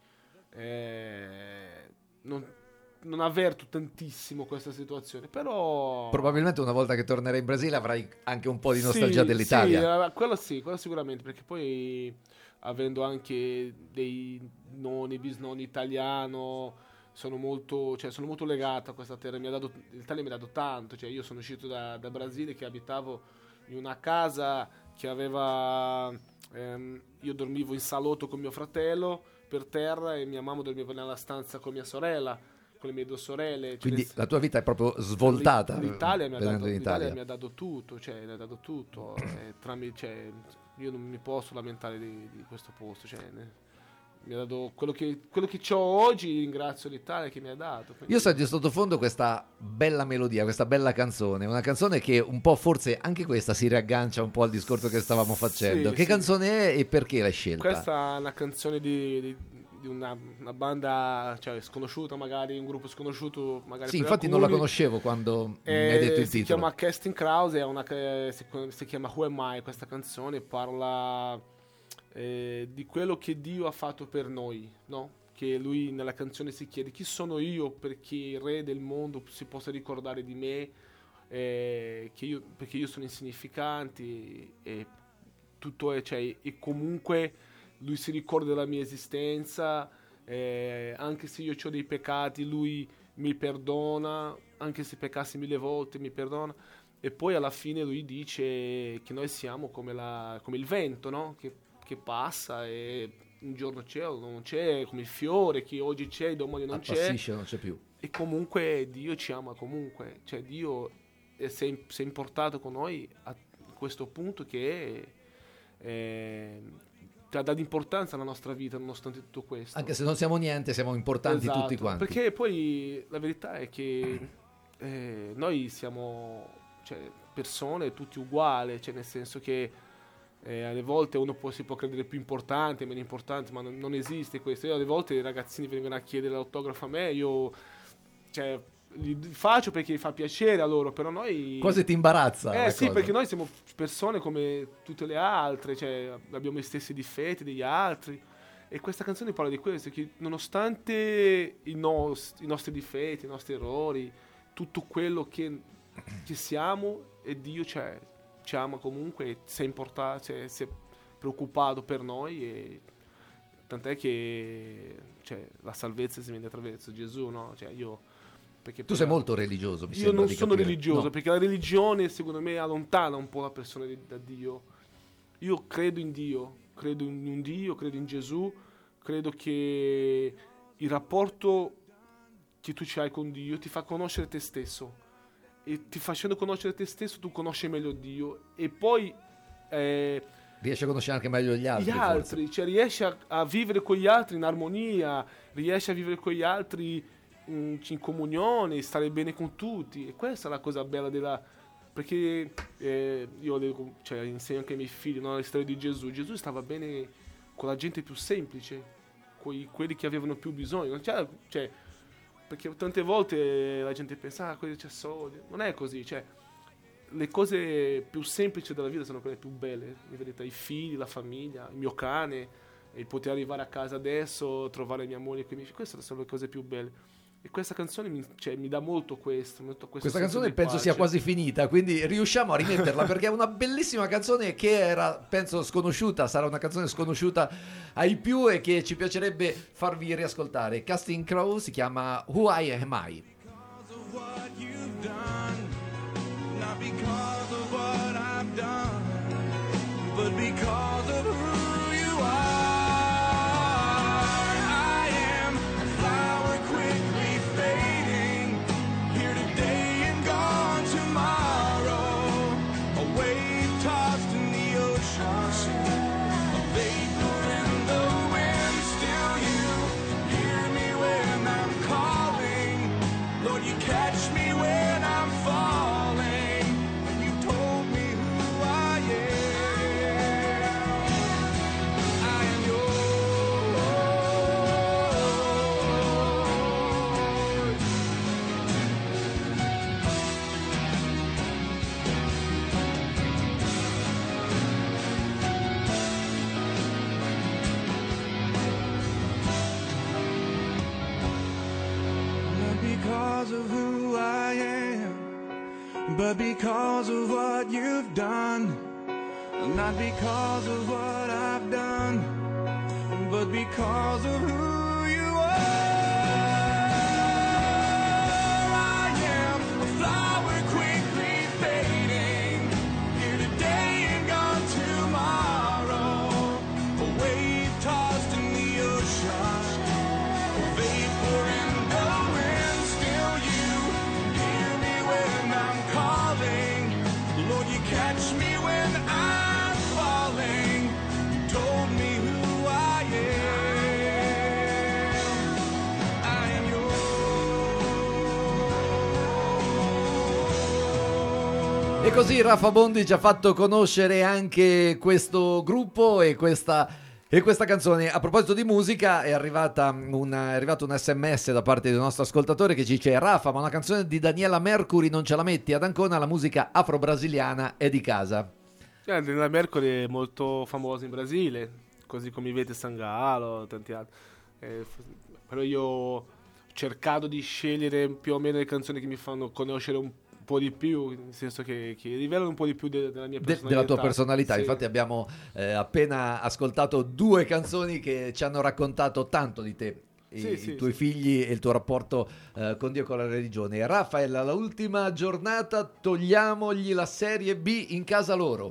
eh, non, non avverto tantissimo questa situazione, però... Probabilmente una volta che tornerai in Brasile avrai anche un po' di nostalgia Sì, dell'Italia. Sì, quello sì, quello sicuramente, perché poi avendo anche dei nonni, bisnonni italiano, sono molto, cioè, sono molto legato a questa terra. Mi ha dato, l'Italia mi ha dato tanto, cioè, io sono uscito da, da Brasile che abitavo in una casa che aveva, ehm, io dormivo in salotto con mio fratello per terra e mia mamma dormiva nella stanza con mia sorella, con le mie due sorelle. Cioè, Quindi le- la tua vita è proprio svoltata. L'Italia mi ha, venendo dato, in l'Italia Italia. mi ha dato tutto, cioè mi ha dato tutto. eh, tramite, cioè, io non mi posso lamentare di, di questo posto. Cioè, ne- mi ha dato quello che, quello che ho oggi, ringrazio l'Italia che mi ha dato. Quindi- Io sento in sottofondo questa bella melodia, questa bella canzone, una canzone che un po' forse anche questa si riaggancia un po' al discorso che stavamo facendo. Sì, che sì. canzone è e perché l'hai scelta? Questa è una canzone di, di- di una, una banda, cioè, sconosciuta, magari un gruppo sconosciuto, magari Sì, per infatti non la alcuni. conoscevo quando mi Eh, hai detto il si titolo. chiama Casting Krause, è una, che- si, si chiama Who Am I, questa canzone parla eh, di quello che Dio ha fatto per noi, no? Che lui nella canzone si chiede chi sono io perché il re del mondo si possa ricordare di me, eh, che io, perché io sono insignificante e, e tutto è, cioè, e comunque lui si ricorda della mia esistenza, eh, anche se io ho dei peccati lui mi perdona, anche se peccassi mille volte mi perdona. E poi alla fine lui dice che noi siamo come, la, come il vento, no? Che, che passa e un giorno c'è o non c'è, come il fiore che oggi c'è e domani non c'è. Appassisce, non c'è più. E comunque Dio ci ama comunque, cioè Dio è, si, è, si è importato con noi a questo punto che eh, ha dato importanza alla nostra vita nonostante tutto questo. Anche se non siamo niente, siamo importanti Esatto, tutti quanti. perché poi la verità è che eh, noi siamo, cioè, persone tutti uguali, cioè nel senso che eh, alle volte uno può, si può credere più importante, meno importante, ma non, non esiste questo. Io alle volte i ragazzini vengono a chiedere l'autografo a me, io cioè, li faccio perché fa piacere a loro, però noi... Quasi ti imbarazza. Eh la sì, cosa. perché noi siamo persone come tutte le altre, cioè abbiamo gli stessi difetti degli altri. E questa canzone parla di questo, che nonostante i, nos- i nostri difetti, i nostri errori, tutto quello che, che siamo, e Dio c'è, ci ama comunque, e si è importato, cioè, si è preoccupato per noi, e tant'è che cioè, la salvezza si viene attraverso Gesù, no? Cioè, io, perché Tu sei molto religioso, mi io sembra non di sono capire. religioso, No. perché la religione secondo me allontana un po' la persona di- da Dio. Io credo in Dio, credo in un Dio, credo in Gesù, credo che il rapporto che tu hai con Dio ti fa conoscere te stesso, e ti facendo conoscere te stesso tu conosci meglio Dio, e poi eh, Riesci a conoscere anche meglio gli altri. gli forse. altri, cioè riesci a, a vivere con gli altri in armonia, riesci a vivere con gli altri in, in comunione, stare bene con tutti, e questa è la cosa bella della... Perché eh, io le- cioè, insegno anche ai miei figli, no, la storia di Gesù. Gesù stava bene con la gente più semplice, con quelli che avevano più bisogno. Non c'era- cioè, perché tante volte la gente pensa, ah, quelli c'è soldi. Non è così, cioè, le cose più semplici della vita sono quelle più belle, in verità. I figli, la famiglia, il mio cane, il poter arrivare a casa adesso, trovare mia moglie con i miei figli. Queste sono le cose più belle. E questa canzone mi, cioè, mi dà molto questo. Molto questo Questa senso canzone di penso pace. sia quasi finita, quindi riusciamo a rimetterla perché è una bellissima canzone che era, penso, sconosciuta, sarà una canzone sconosciuta ai più e che ci piacerebbe farvi riascoltare. Casting Crow si chiama Who I Am I. Not because of what I've done, but because of who you are. because of who I am, but because of what you've done. Not because of what I've done, but because of who you are. I am a flower quickly fading, here today and gone tomorrow. A wave tossed in the ocean, a vapor in the wind. Still you hear me when I'm calling. Lord, you catch me when I'm falling. You told me who I am. I am yours. E così Raffa Bondi ci ha fatto conoscere anche questo gruppo e questa, e questa canzone. A proposito di musica, è, arrivata una, è arrivato un sms da parte di un nostro ascoltatore che ci dice: Raffa, ma una canzone di Daniela Mercury non ce la metti? Ad Ancona la musica afro-brasiliana è di casa. Eh, Daniela Mercury è molto famosa in Brasile, così come Ivete Sangalo, tanti altri. Eh, f- però io ho cercato di scegliere più o meno le canzoni che mi fanno conoscere un po' di più, nel senso che, che rivelano un po' di più de- della mia De- personalità. della tua personalità. Sì. Infatti abbiamo eh, appena ascoltato due canzoni che ci hanno raccontato tanto di te, i, Sì, sì, i tuoi sì. figli e il tuo rapporto eh, con Dio e con la religione. Raffaella, la ultima giornata togliamogli la serie B in casa loro.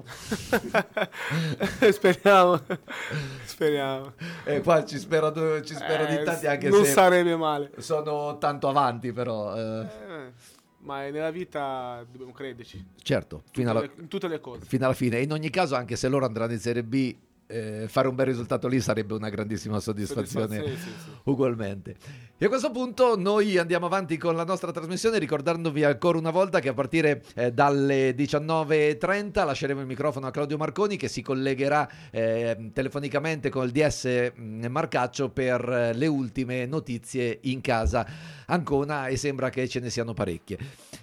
Speriamo, speriamo. E qua ci spero, ci spero Eh, di tanti, anche non se sarebbe male. sono tanto avanti, però eh, Eh, ma nella vita dobbiamo crederci. certo, fino Tutte alla, le- in tutte le cose. fino alla fine. In ogni caso, anche se loro andranno in serie B, eh, fare un bel risultato lì sarebbe una grandissima soddisfazione, Soddisfa- sì, sì, sì. ugualmente. E a questo punto noi andiamo avanti con la nostra trasmissione, ricordandovi ancora una volta che a partire eh, dalle diciannove e trenta lasceremo il microfono a Claudio Marconi, che si collegherà eh, telefonicamente con il D S Marcaccio per eh, le ultime notizie in casa Ancona, e sembra che ce ne siano parecchie.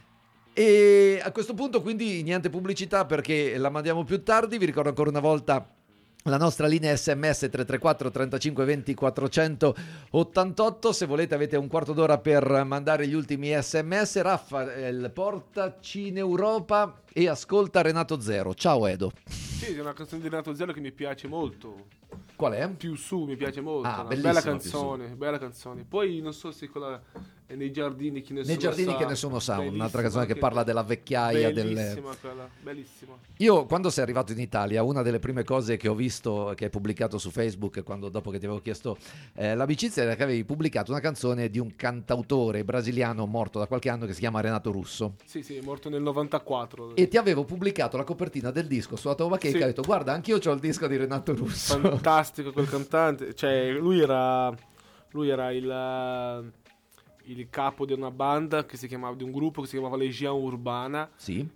E a questo punto quindi niente pubblicità, perché la mandiamo più tardi. Vi ricordo ancora una volta la nostra linea sms tre tre quattro trentacinque venti quattrocentottantotto. Se volete avete un quarto d'ora per mandare gli ultimi sms. Raffaele, portaci in Europa e ascolta Renato Zero. Ciao Edo. Sì, è una canzone di Renato Zero che mi piace molto. Qual è? Più su mi piace molto. Ah, una bellissima, bella Più canzone, bella canzone. Poi non so se quella è Nei giardini che nessuno Nei giardini sa. che nessuno sa, Bellissima, un'altra canzone che anche- parla della vecchiaia, delle... Bellissima quella, bellissima. Io quando sei arrivato in Italia, una delle prime cose che ho visto, che hai pubblicato su Facebook, quando dopo che ti avevo chiesto eh, l'amicizia, era che avevi pubblicato una canzone di un cantautore brasiliano morto da qualche anno che si chiama Renato Russo, Sì, sì, è morto nel novantaquattro. e ti avevo pubblicato la copertina del disco sulla tua bacheca. Sì. E ho detto: guarda, anch'io ho il disco di Renato Russo. Fantastico quel cantante, cioè lui era lui era il il capo di una banda che si chiamava, di un gruppo che si chiamava Legião Urbana, Sì.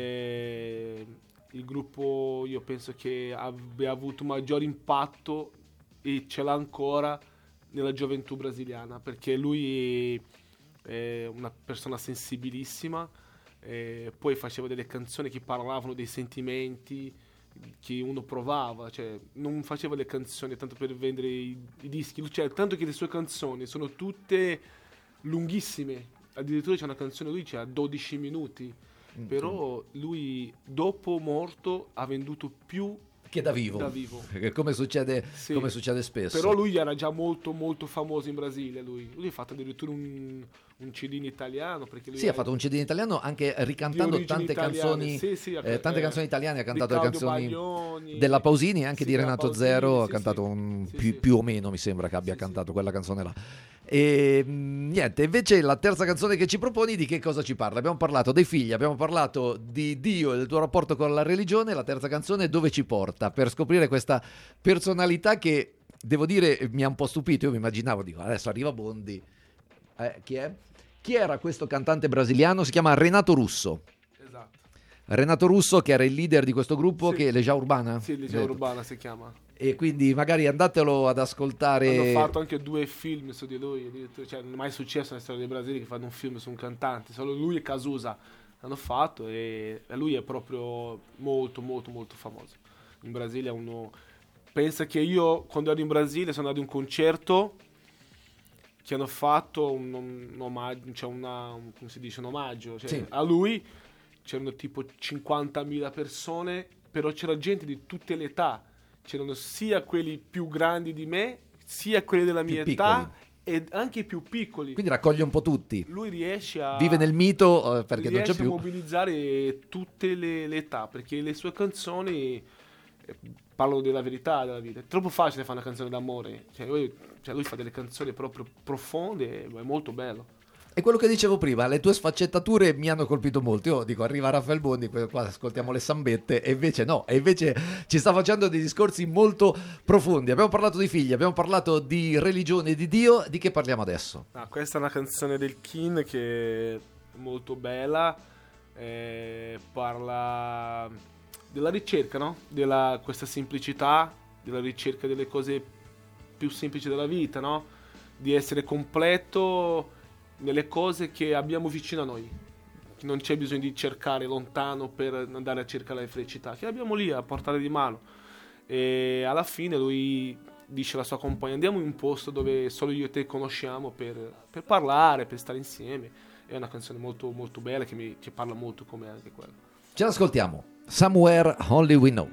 che il gruppo, io penso che abbia avuto maggior impatto e ce l'ha ancora nella gioventù brasiliana, perché lui è una persona sensibilissima, e poi faceva delle canzoni che parlavano dei sentimenti che uno provava, cioè non faceva le canzoni tanto per vendere i, i dischi, cioè, tanto che le sue canzoni sono tutte lunghissime, addirittura c'è una canzone lui c'ha dodici minuti, mm-hmm. Però lui dopo morto ha venduto più Che da vivo, da vivo. come succede, Sì. come succede spesso. Però lui era già molto molto famoso in Brasile, lui, lui ha fatto addirittura un, un C D in italiano, perché lui Sì, ha fatto un C D in italiano, anche ricantando di origini tante italiane. canzoni, Sì, sì, eh, tante eh, canzoni italiane. Ha di cantato le Claudio canzoni Baglioni, della Pausini e anche sì, di della Renato Pausini, Zero. sì, Ha cantato sì. un, Sì, più, sì. più o meno, mi sembra che abbia cantato quella canzone là. E mh, niente, invece la terza canzone che ci proponi, di che cosa ci parla? Abbiamo parlato dei figli, abbiamo parlato di Dio e del tuo rapporto con la religione. La terza canzone dove ci porta? Per scoprire questa personalità che, devo dire, mi ha un po' stupito. Io mi immaginavo, dico, adesso arriva Bondi. Eh, chi è? Chi era questo cantante brasiliano? Si chiama Renato Russo. Esatto. Renato Russo, che era il leader di questo gruppo, Sì. che è Legião Urbana. Sì, Legião Urbana si chiama. E quindi magari andatelo ad ascoltare. Hanno fatto anche due film su di lui, addirittura, cioè non è mai successo nella storia del Brasile che fanno un film su un cantante, solo lui e Cazuza hanno fatto, e lui è proprio molto molto molto famoso. In Brasile è uno... Pensa che io quando ero in Brasile sono andato a un concerto che hanno fatto un, un omaggio, cioè una, un, come si dice, un omaggio, cioè Sì. a lui c'erano tipo cinquantamila persone, però c'era gente di tutte le età, c'erano sia quelli più grandi di me, sia quelli della mia Più età e anche i più piccoli. Quindi raccoglie un po' tutti. Lui riesce a Vive nel mito eh, perché non c'è riesce più. a mobilizzare tutte le, le età, perché le sue canzoni eh, parlano della verità della vita. È troppo facile fare una canzone d'amore, cioè lui, cioè lui fa delle canzoni proprio profonde, è molto bello. E quello che dicevo prima, le tue sfaccettature mi hanno colpito molto. Io dico, arriva Raffaele Bondi, que- qua ascoltiamo le sambette, e invece no, e invece ci sta facendo dei discorsi molto profondi. Abbiamo parlato di figli, abbiamo parlato di religione e di Dio. Di che parliamo adesso? Ah, questa è una canzone del Kin che è molto bella, eh, parla della ricerca, no? Della questa semplicità, della ricerca delle cose più semplici della vita, no? Di essere completo nelle cose che abbiamo vicino a noi. Non c'è bisogno di cercare lontano per andare a cercare la felicità, che abbiamo lì a portata di mano. E alla fine lui dice alla sua compagna: andiamo in un posto dove solo io e te conosciamo per, per parlare, per stare insieme. È una canzone molto molto bella che mi che parla molto come anche quella. Ce l'ascoltiamo. Somewhere Only We Know.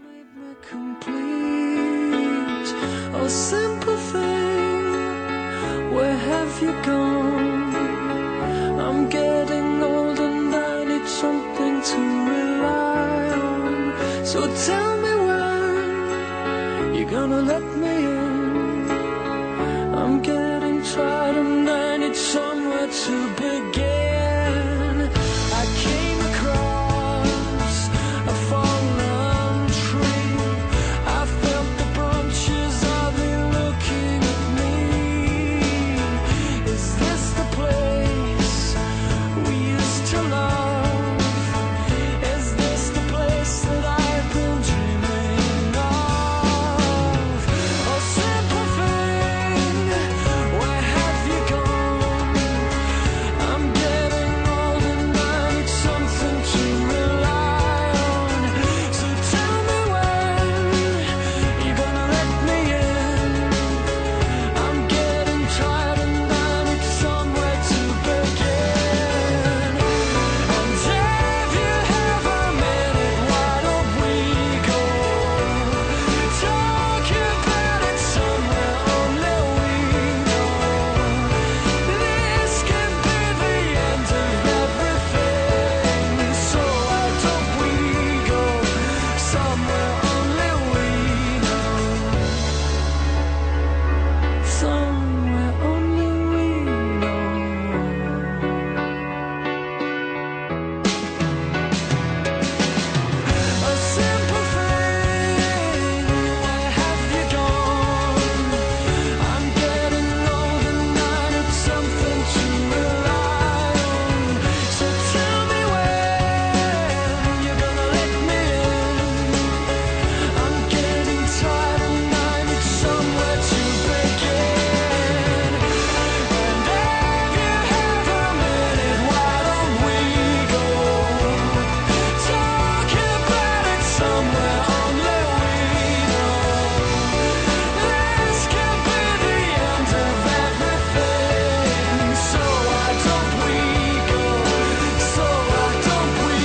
A simple thing, where have you gone? I'm getting old and I need something to rely on. So tell me when you're gonna let me in. I'm getting tired and I need somewhere to begin. I came across a fallen tree. I felt the branches of it looking at me. Is this the place we used to love? Is this the place that I've been dreaming of? A simple thing, where have you gone? I'm getting old and I need something to rely on. So tell me when you're gonna let me in. I'm getting tired and I need somewhere to begin. And if you have a minute, why don't we go talk about it somewhere only we know? This can be the end of everything. So why don't we go somewhere only we know? Somewhere only we know. A simple thing, where have you gone? I'm getting old and I need something to rely on. So tell me when you're gonna let me in. I'm getting tired and I need somewhere to begin. And if you have a minute, why don't we go talk about it somewhere only we know? This can be the end of everything. So why don't we go? So why don't we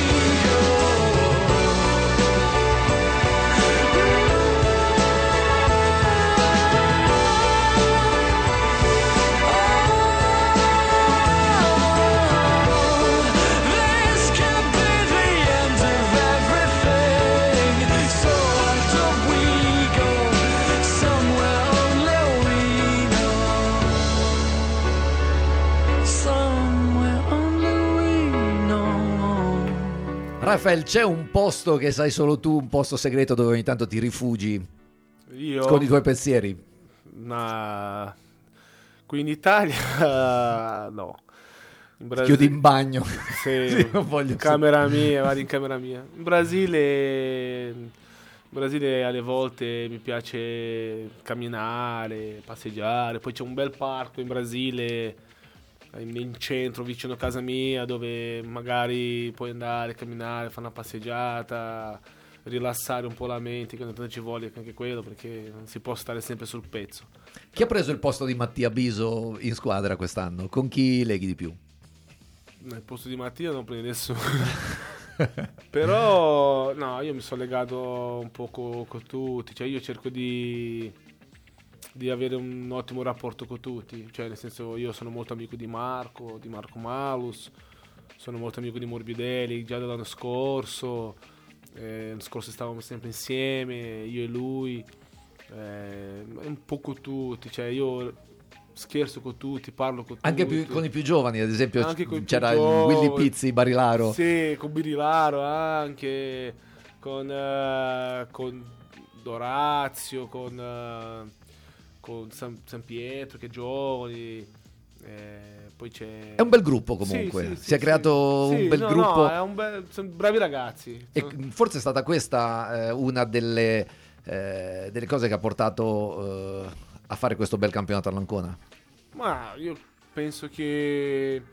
This can be the end of everything. So why don't we go somewhere only we know? Somewhere only we know. Raffaele, c'è un posto che sai solo tu, un posto segreto dove ogni tanto ti rifugi Io con i tuoi pensieri? Ma qui in Italia no. In Ti chiudi in bagno. Sì, Sì, non voglio in camera mia, vado in camera mia. In Brasile, in Brasile alle volte mi piace camminare, passeggiare. Poi c'è un bel parco in Brasile, in, in centro, vicino a casa mia, dove magari puoi andare a camminare, fare una passeggiata. rilassare un po' la mente, che ogni tanto ci vuole anche quello, perché non si può stare sempre sul pezzo. Chi ha preso il posto di Mattia Biso in squadra quest'anno? Con chi leghi di più? Nel posto di Mattia non prende nessuno. Però no, io mi sono legato un po' con co tutti, cioè io cerco di di avere un ottimo rapporto con tutti, cioè nel senso, io sono molto amico di Marco, di Marco Malus, sono molto amico di Morbidelli già dall'anno scorso, eh, l'anno scorso stavamo sempre insieme, io e lui, eh, un po' con tutti, cioè io scherzo con tutti, parlo con anche tutti. Più, con i più giovani, ad esempio Anche con i più c'era il giovani. Willy Pizzi, Barilaro. Sì, con Barilaro anche, con, uh, con Dorazio, con, uh, con San, San Pietro, che è giovani. Eh, poi c'è... È un bel gruppo comunque, Sì, sì, si sì, è creato sì. un Sì, bel no, gruppo. No, è un bel, sono bravi ragazzi. E forse è stata questa eh, una delle, eh, delle cose che ha portato eh, a fare questo bel campionato all'Ancona. Ma io penso che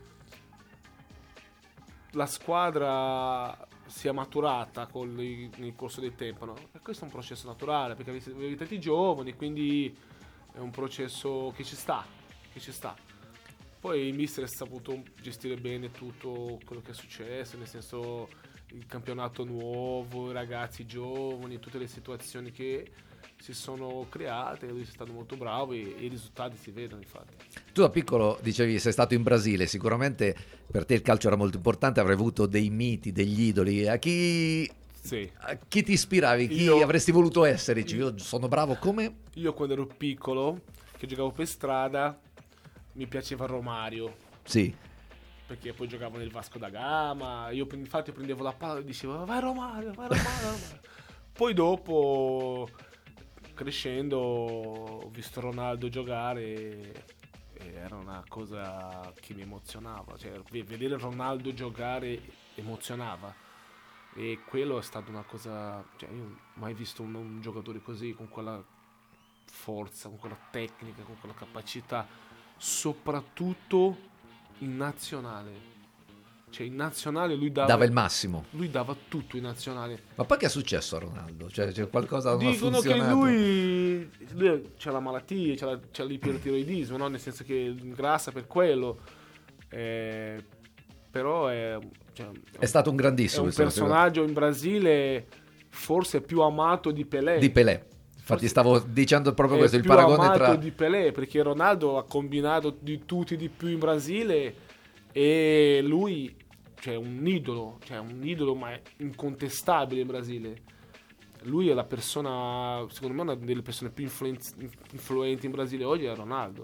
la squadra sia maturata con il, nel corso del tempo, no? E questo è un processo naturale, perché avete tanti giovani, quindi è un processo che ci sta, che ci sta. Poi il mister ha saputo gestire bene tutto quello che è successo, nel senso il campionato nuovo, i ragazzi giovani, tutte le situazioni che si sono create, lui è stato molto bravo e, e i risultati si vedono, infatti. Tu da piccolo dicevi sei stato in Brasile, sicuramente per te il calcio era molto importante, avrai avuto dei miti, degli idoli. A chi, sì. a chi ti ispiravi? Chi Io, avresti voluto essere? Dici, io sono bravo come? Io quando ero piccolo, che giocavo per strada, mi piaceva Romario. Sì. Perché poi giocavo nel Vasco da Gama, io infatti prendevo la palla e dicevo vai Romario, vai Romario, Romario. Poi dopo, crescendo, ho visto Ronaldo giocare e, e era una cosa che mi emozionava, cioè vedere Ronaldo giocare emozionava, e quello è stata una cosa, cioè io non ho mai visto un, un giocatore così, con quella forza, con quella tecnica, con quella capacità, soprattutto in nazionale. Cioè in nazionale lui dava, dava il massimo. Lui dava tutto in nazionale. Ma poi che è successo a Ronaldo? Cioè c'è qualcosa non ha Dicono funzionato? che lui, lui c'ha la malattia, c'ha, la, c'ha l'ipertiroidismo, no? Nel senso che ingrassa per quello. Eh, però è, cioè, è stato un grandissimo. È un personaggio in Brasile forse più amato di Pelé. Di Pelé. Infatti stavo dicendo proprio questo, il più paragone amato tra... di Pelé, perché Ronaldo ha combinato di tutti di più in Brasile e lui, cioè un idolo, cioè un idolo ma incontestabile in Brasile. Lui è la persona, secondo me una delle persone più influenz- influenti in Brasile oggi è Ronaldo.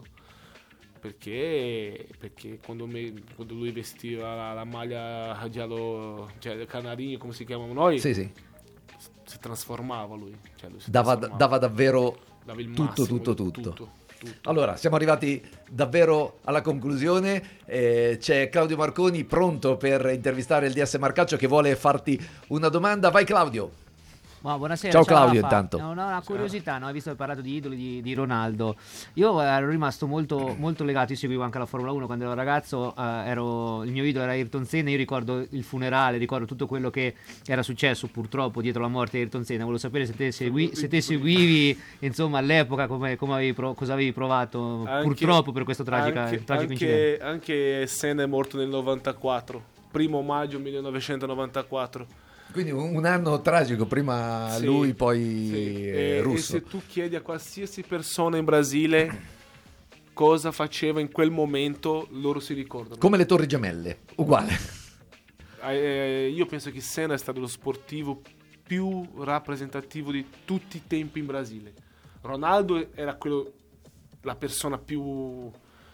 Perché, perché quando, me, quando lui vestiva la, la maglia giallo, cioè canarinho, come si chiamano noi, sì, sì. si trasformava lui, cioè lui si dava, trasformava. dava davvero dava il tutto, massimo, tutto, tutto, tutto, tutto. Allora, siamo arrivati davvero alla conclusione. Eh, c'è Claudio Marconi pronto per intervistare il D S Marcaccio che vuole farti una domanda. Vai Claudio. Ma buonasera, ciao Claudio, Rafa. intanto. Una, una curiosità, no? Hai visto che hai parlato di idoli di, di Ronaldo. Io ero rimasto molto, molto legato, io seguivo anche la Formula uno quando ero ragazzo, eh, ero, il mio idolo era Ayrton Senna, io ricordo il funerale, ricordo tutto quello che era successo purtroppo dietro la morte di Ayrton Senna. Volevo sapere se te, segui, se te seguivi, insomma, all'epoca come, come avevi pro, cosa avevi provato Anche, purtroppo per questo tragica, anche, tragico anche, incidente. Anche Senna è morto nel novantaquattro, primo maggio millenovecentonovantaquattro. Quindi un anno tragico, prima sì, lui, poi sì. eh, e, Russo. E se tu chiedi a qualsiasi persona in Brasile cosa faceva in quel momento, loro si ricordano. Come le Torri Gemelle, uguale. Eh, io penso che Senna è stato lo sportivo più rappresentativo di tutti i tempi in Brasile. Ronaldo era quello, la persona più...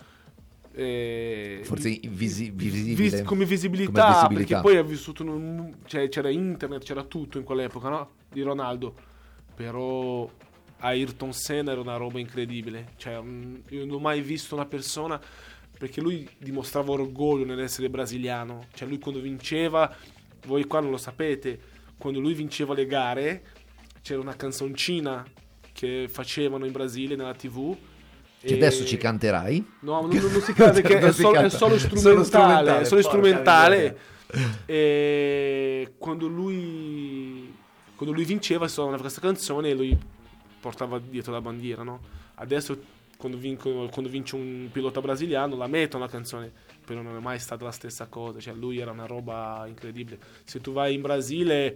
Eh, forse visi- visibile vis- come, visibilità, come visibilità, perché poi ha vissuto in un, cioè, c'era internet, c'era tutto in quell'epoca, no? Di Ronaldo, però Ayrton Senna era una roba incredibile, cioè, mh, io non ho mai visto una persona, perché lui dimostrava orgoglio nell'essere brasiliano, cioè lui quando vinceva, voi qua non lo sapete, quando lui vinceva le gare c'era una canzoncina che facevano in Brasile nella tivù. Che adesso ci canterai? No, non, non si canta perché è, sol, è solo strumentale, è solo strumentale. E quando lui quando lui vinceva suonava questa canzone e lui portava dietro la bandiera, no? Adesso quando, vinco, quando vince un pilota brasiliano la mettono la canzone, però non è mai stata la stessa cosa, cioè lui era una roba incredibile. Se tu vai in Brasile,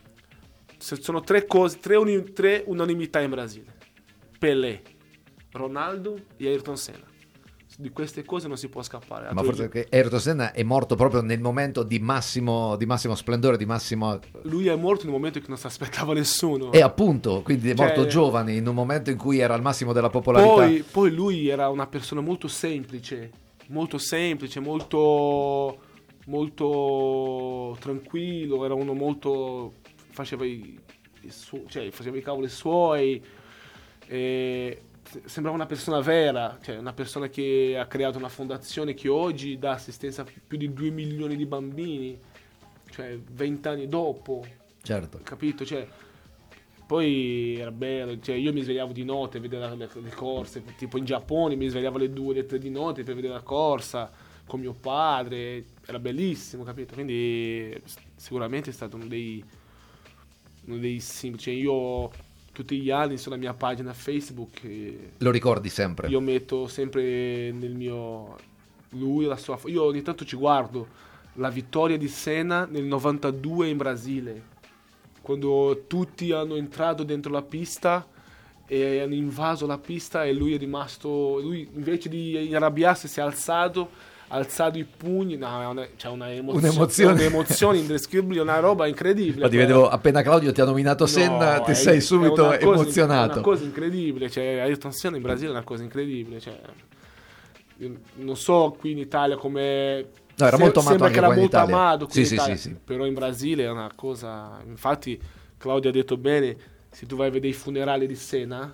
se sono tre cose, tre, uni, tre unanimità in Brasile: Pelé, Ronaldo e Ayrton Senna. Di queste cose non si può scappare. Ma forse perché Ayrton Senna è morto proprio nel momento di massimo, di massimo splendore, di massimo... Lui è morto nel momento che non si aspettava nessuno. E appunto, quindi è Cioè- morto giovane, in un momento in cui era al massimo della popolarità. Poi, poi lui era una persona molto semplice, molto semplice, molto, molto tranquillo, era uno molto... faceva i, i su- cioè, faceva i cavoli suoi, e sembrava una persona vera, cioè una persona che ha creato una fondazione che oggi dà assistenza a più di due milioni di bambini, cioè vent'anni dopo. Certo. Capito? Cioè, poi era bello, cioè io mi svegliavo di notte a vedere le, le corse, tipo in Giappone mi svegliavo alle due, alle tre di notte per vedere la corsa con mio padre, era bellissimo, capito? Quindi sicuramente è stato uno dei, uno dei simboli, cioè io tutti gli anni sulla mia pagina Facebook eh, Lo ricordi sempre? io metto sempre nel mio lui la sua, io ogni tanto ci guardo la vittoria di Senna nel novantadue in Brasile, quando tutti hanno entrato dentro la pista e hanno invaso la pista e lui è rimasto, lui invece di arrabbiarsi si è alzato, ha alzato i pugni, no, è una, c'è una emozione, Un'emozione. un'emozione indescrivibile, una roba incredibile. Ma ti vedevo appena Claudio ti ha nominato Senna, No, ti è- sei è subito una cosa- emozionato. È una cosa incredibile, cioè Ayrton Senna in Brasile è una cosa incredibile, cioè io non so qui in Italia come No, era molto amato sembra anche che era qua in molto Italia. amato qui Sì, in sì, Italia, sì, sì. però in Brasile è una cosa, infatti Claudio ha detto bene, se tu vai a vedere i funerali di Senna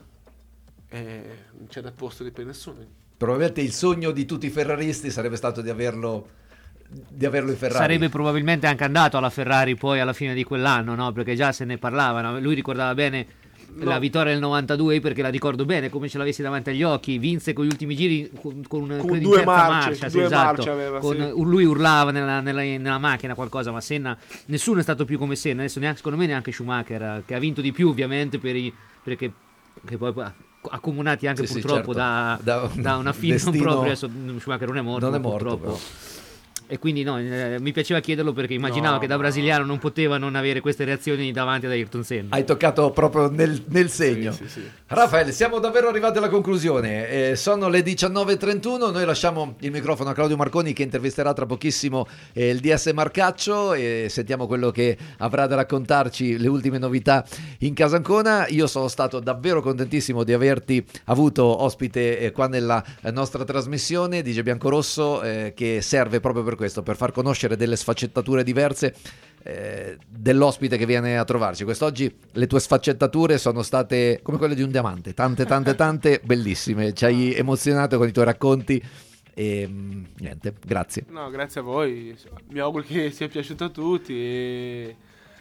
eh, non c'è da posto per nessuno. Probabilmente il sogno di tutti i ferraristi sarebbe stato di averlo di averlo in Ferrari. Sarebbe probabilmente anche andato alla Ferrari poi alla fine di quell'anno, no? Perché già se ne parlava, no? Lui ricordava bene No. la vittoria del novantadue, perché la ricordo bene come ce l'avessi davanti agli occhi, vinse con gli ultimi giri con, con, Con credo in due terza marce, marcia, sì, due esatto. marce aveva, Con- sì. lui urlava nella, nella- nella macchina qualcosa, ma Senna, nessuno è stato più come Senna, adesso neanche, secondo me neanche Schumacher, eh, che ha vinto di più ovviamente per i, perché che poi accomunati anche Sì, sì, purtroppo certo. da, Da- da una fine non destino- proprio, adesso Schumacher non è morto, Non è ma morto, purtroppo. però. E quindi no, eh, mi piaceva chiederlo perché immaginavo No, che da brasiliano non poteva non avere queste reazioni davanti ad Ayrton Senna. Hai toccato proprio nel, nel segno. Sì, sì, sì. Raffaele, siamo davvero arrivati alla conclusione. Eh, sono le diciannove e trentuno. Noi lasciamo il microfono a Claudio Marconi che intervisterà tra pochissimo eh, il D S Marcaccio e sentiamo quello che avrà da raccontarci, le ultime novità in Casa Ancona. Io sono stato davvero contentissimo di averti avuto ospite eh, qua nella eh, nostra trasmissione D J Biancorosso, eh, che serve proprio per questo, per far conoscere delle sfaccettature diverse eh, dell'ospite che viene a trovarci. Quest'oggi le tue sfaccettature sono state come quelle di un diamante, tante tante tante, bellissime, ci hai emozionato con i tuoi racconti e mm, niente, grazie. No, grazie a voi, mi auguro che sia piaciuto a tutti e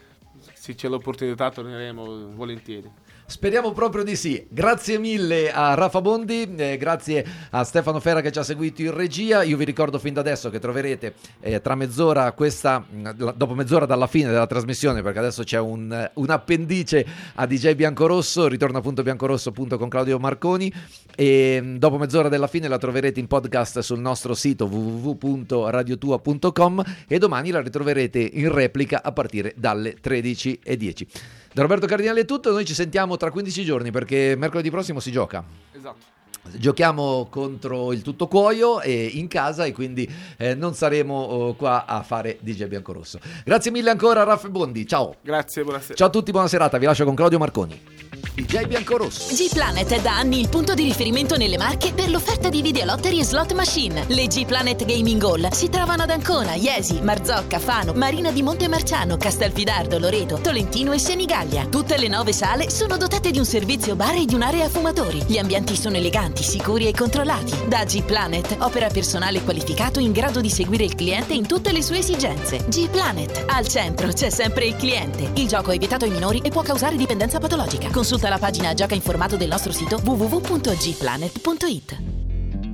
se c'è l'opportunità torneremo volentieri. Speriamo proprio di sì. Grazie mille a Rafa Bondi, eh, grazie a Stefano Ferra che ci ha seguito in regia. Io vi ricordo fin da adesso che troverete eh, tra mezz'ora questa, mh, dopo mezz'ora dalla fine della trasmissione, perché adesso c'è un, un appendice a D J Biancorosso, ritorna punto biancorosso punto con Claudio Marconi, e mh, dopo mezz'ora della fine la troverete in podcast sul nostro sito w w w punto radiotua punto com e domani la ritroverete in replica a partire dalle tredici e dieci. Da Roberto Cardinale è tutto, noi ci sentiamo tra quindici giorni perché mercoledì prossimo si gioca. Esatto. Giochiamo contro il Tutto Cuoio e in casa e quindi eh, non saremo oh, qua a fare D J Biancorosso. Grazie mille ancora a Raffa Bondi, ciao. Grazie, buonasera. Ciao a tutti, buona serata, vi lascio con Claudio Marconi. D J Biancorosso. G-Planet è da anni il punto di riferimento nelle Marche per l'offerta di videolottery e slot machine. Le G-Planet Gaming Hall si trovano ad Ancona, Iesi, Marzocca, Fano, Marina di Montemarciano, Castelfidardo, Loreto, Tolentino e Senigallia. Tutte le nove sale sono dotate di un servizio bar e di un'area fumatori. Gli ambienti sono eleganti, sicuri e controllati. Da G-Planet opera personale qualificato in grado di seguire il cliente in tutte le sue esigenze. G-Planet, al centro c'è sempre il cliente. Il gioco è vietato ai minori e può causare dipendenza patologica. Consulta la pagina Gioca informato del nostro sito w w w punto g planet punto i t.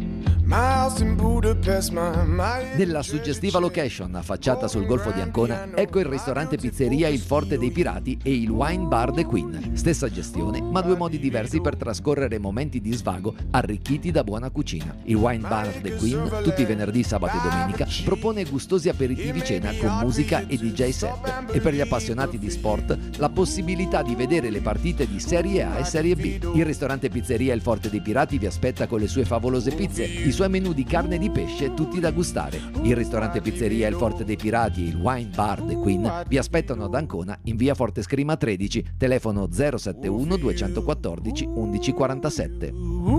Nella suggestiva location affacciata sul Golfo di Ancona, ecco il ristorante pizzeria Il Forte dei Pirati e il Wine Bar The Queen. Stessa gestione, ma due modi diversi per trascorrere momenti di svago arricchiti da buona cucina. Il Wine Bar The Queen, tutti i venerdì, sabato e domenica, propone gustosi aperitivi cena con musica e D J set. E per gli appassionati di sport, la possibilità di vedere le partite di Serie A e Serie B. Il ristorante pizzeria Il Forte dei Pirati vi aspetta con le sue favolose pizze, i suoi menù di carne e di pesce tutti da gustare. Il ristorante pizzeria Il Forte dei Pirati e il Wine Bar The Queen vi aspettano ad Ancona in via Forte Scrima tredici, telefono zero sette uno due uno quattro uno uno quattro sette.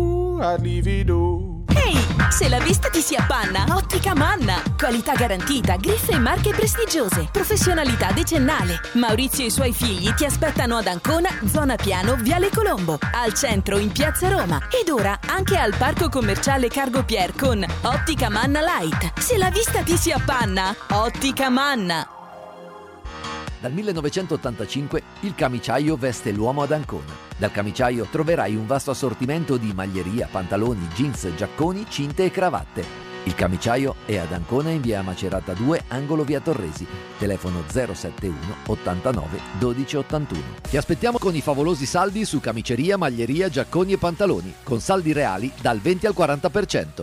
Ehi, se la vista ti si appanna, Ottica Manna. Qualità garantita, griffe e marche prestigiose, professionalità decennale. Maurizio e i suoi figli ti aspettano ad Ancona, zona Piano, Viale Colombo, al centro in Piazza Roma ed ora anche al Parco Commerciale Cargo Pier con Ottica Manna Light. Se la vista ti si appanna, Ottica Manna. Dal millenovecentottantacinque il camiciaio veste l'uomo ad Ancona. Dal camiciaio troverai un vasto assortimento di maglieria, pantaloni, jeans, giacconi, cinte e cravatte. Il camiciaio è ad Ancona in via Macerata due, angolo via Torresi. Telefono zero sette uno ottantanove dodici ottantuno. Ti aspettiamo con i favolosi saldi su camiceria, maglieria, giacconi e pantaloni, con saldi reali dal venti al quaranta per cento.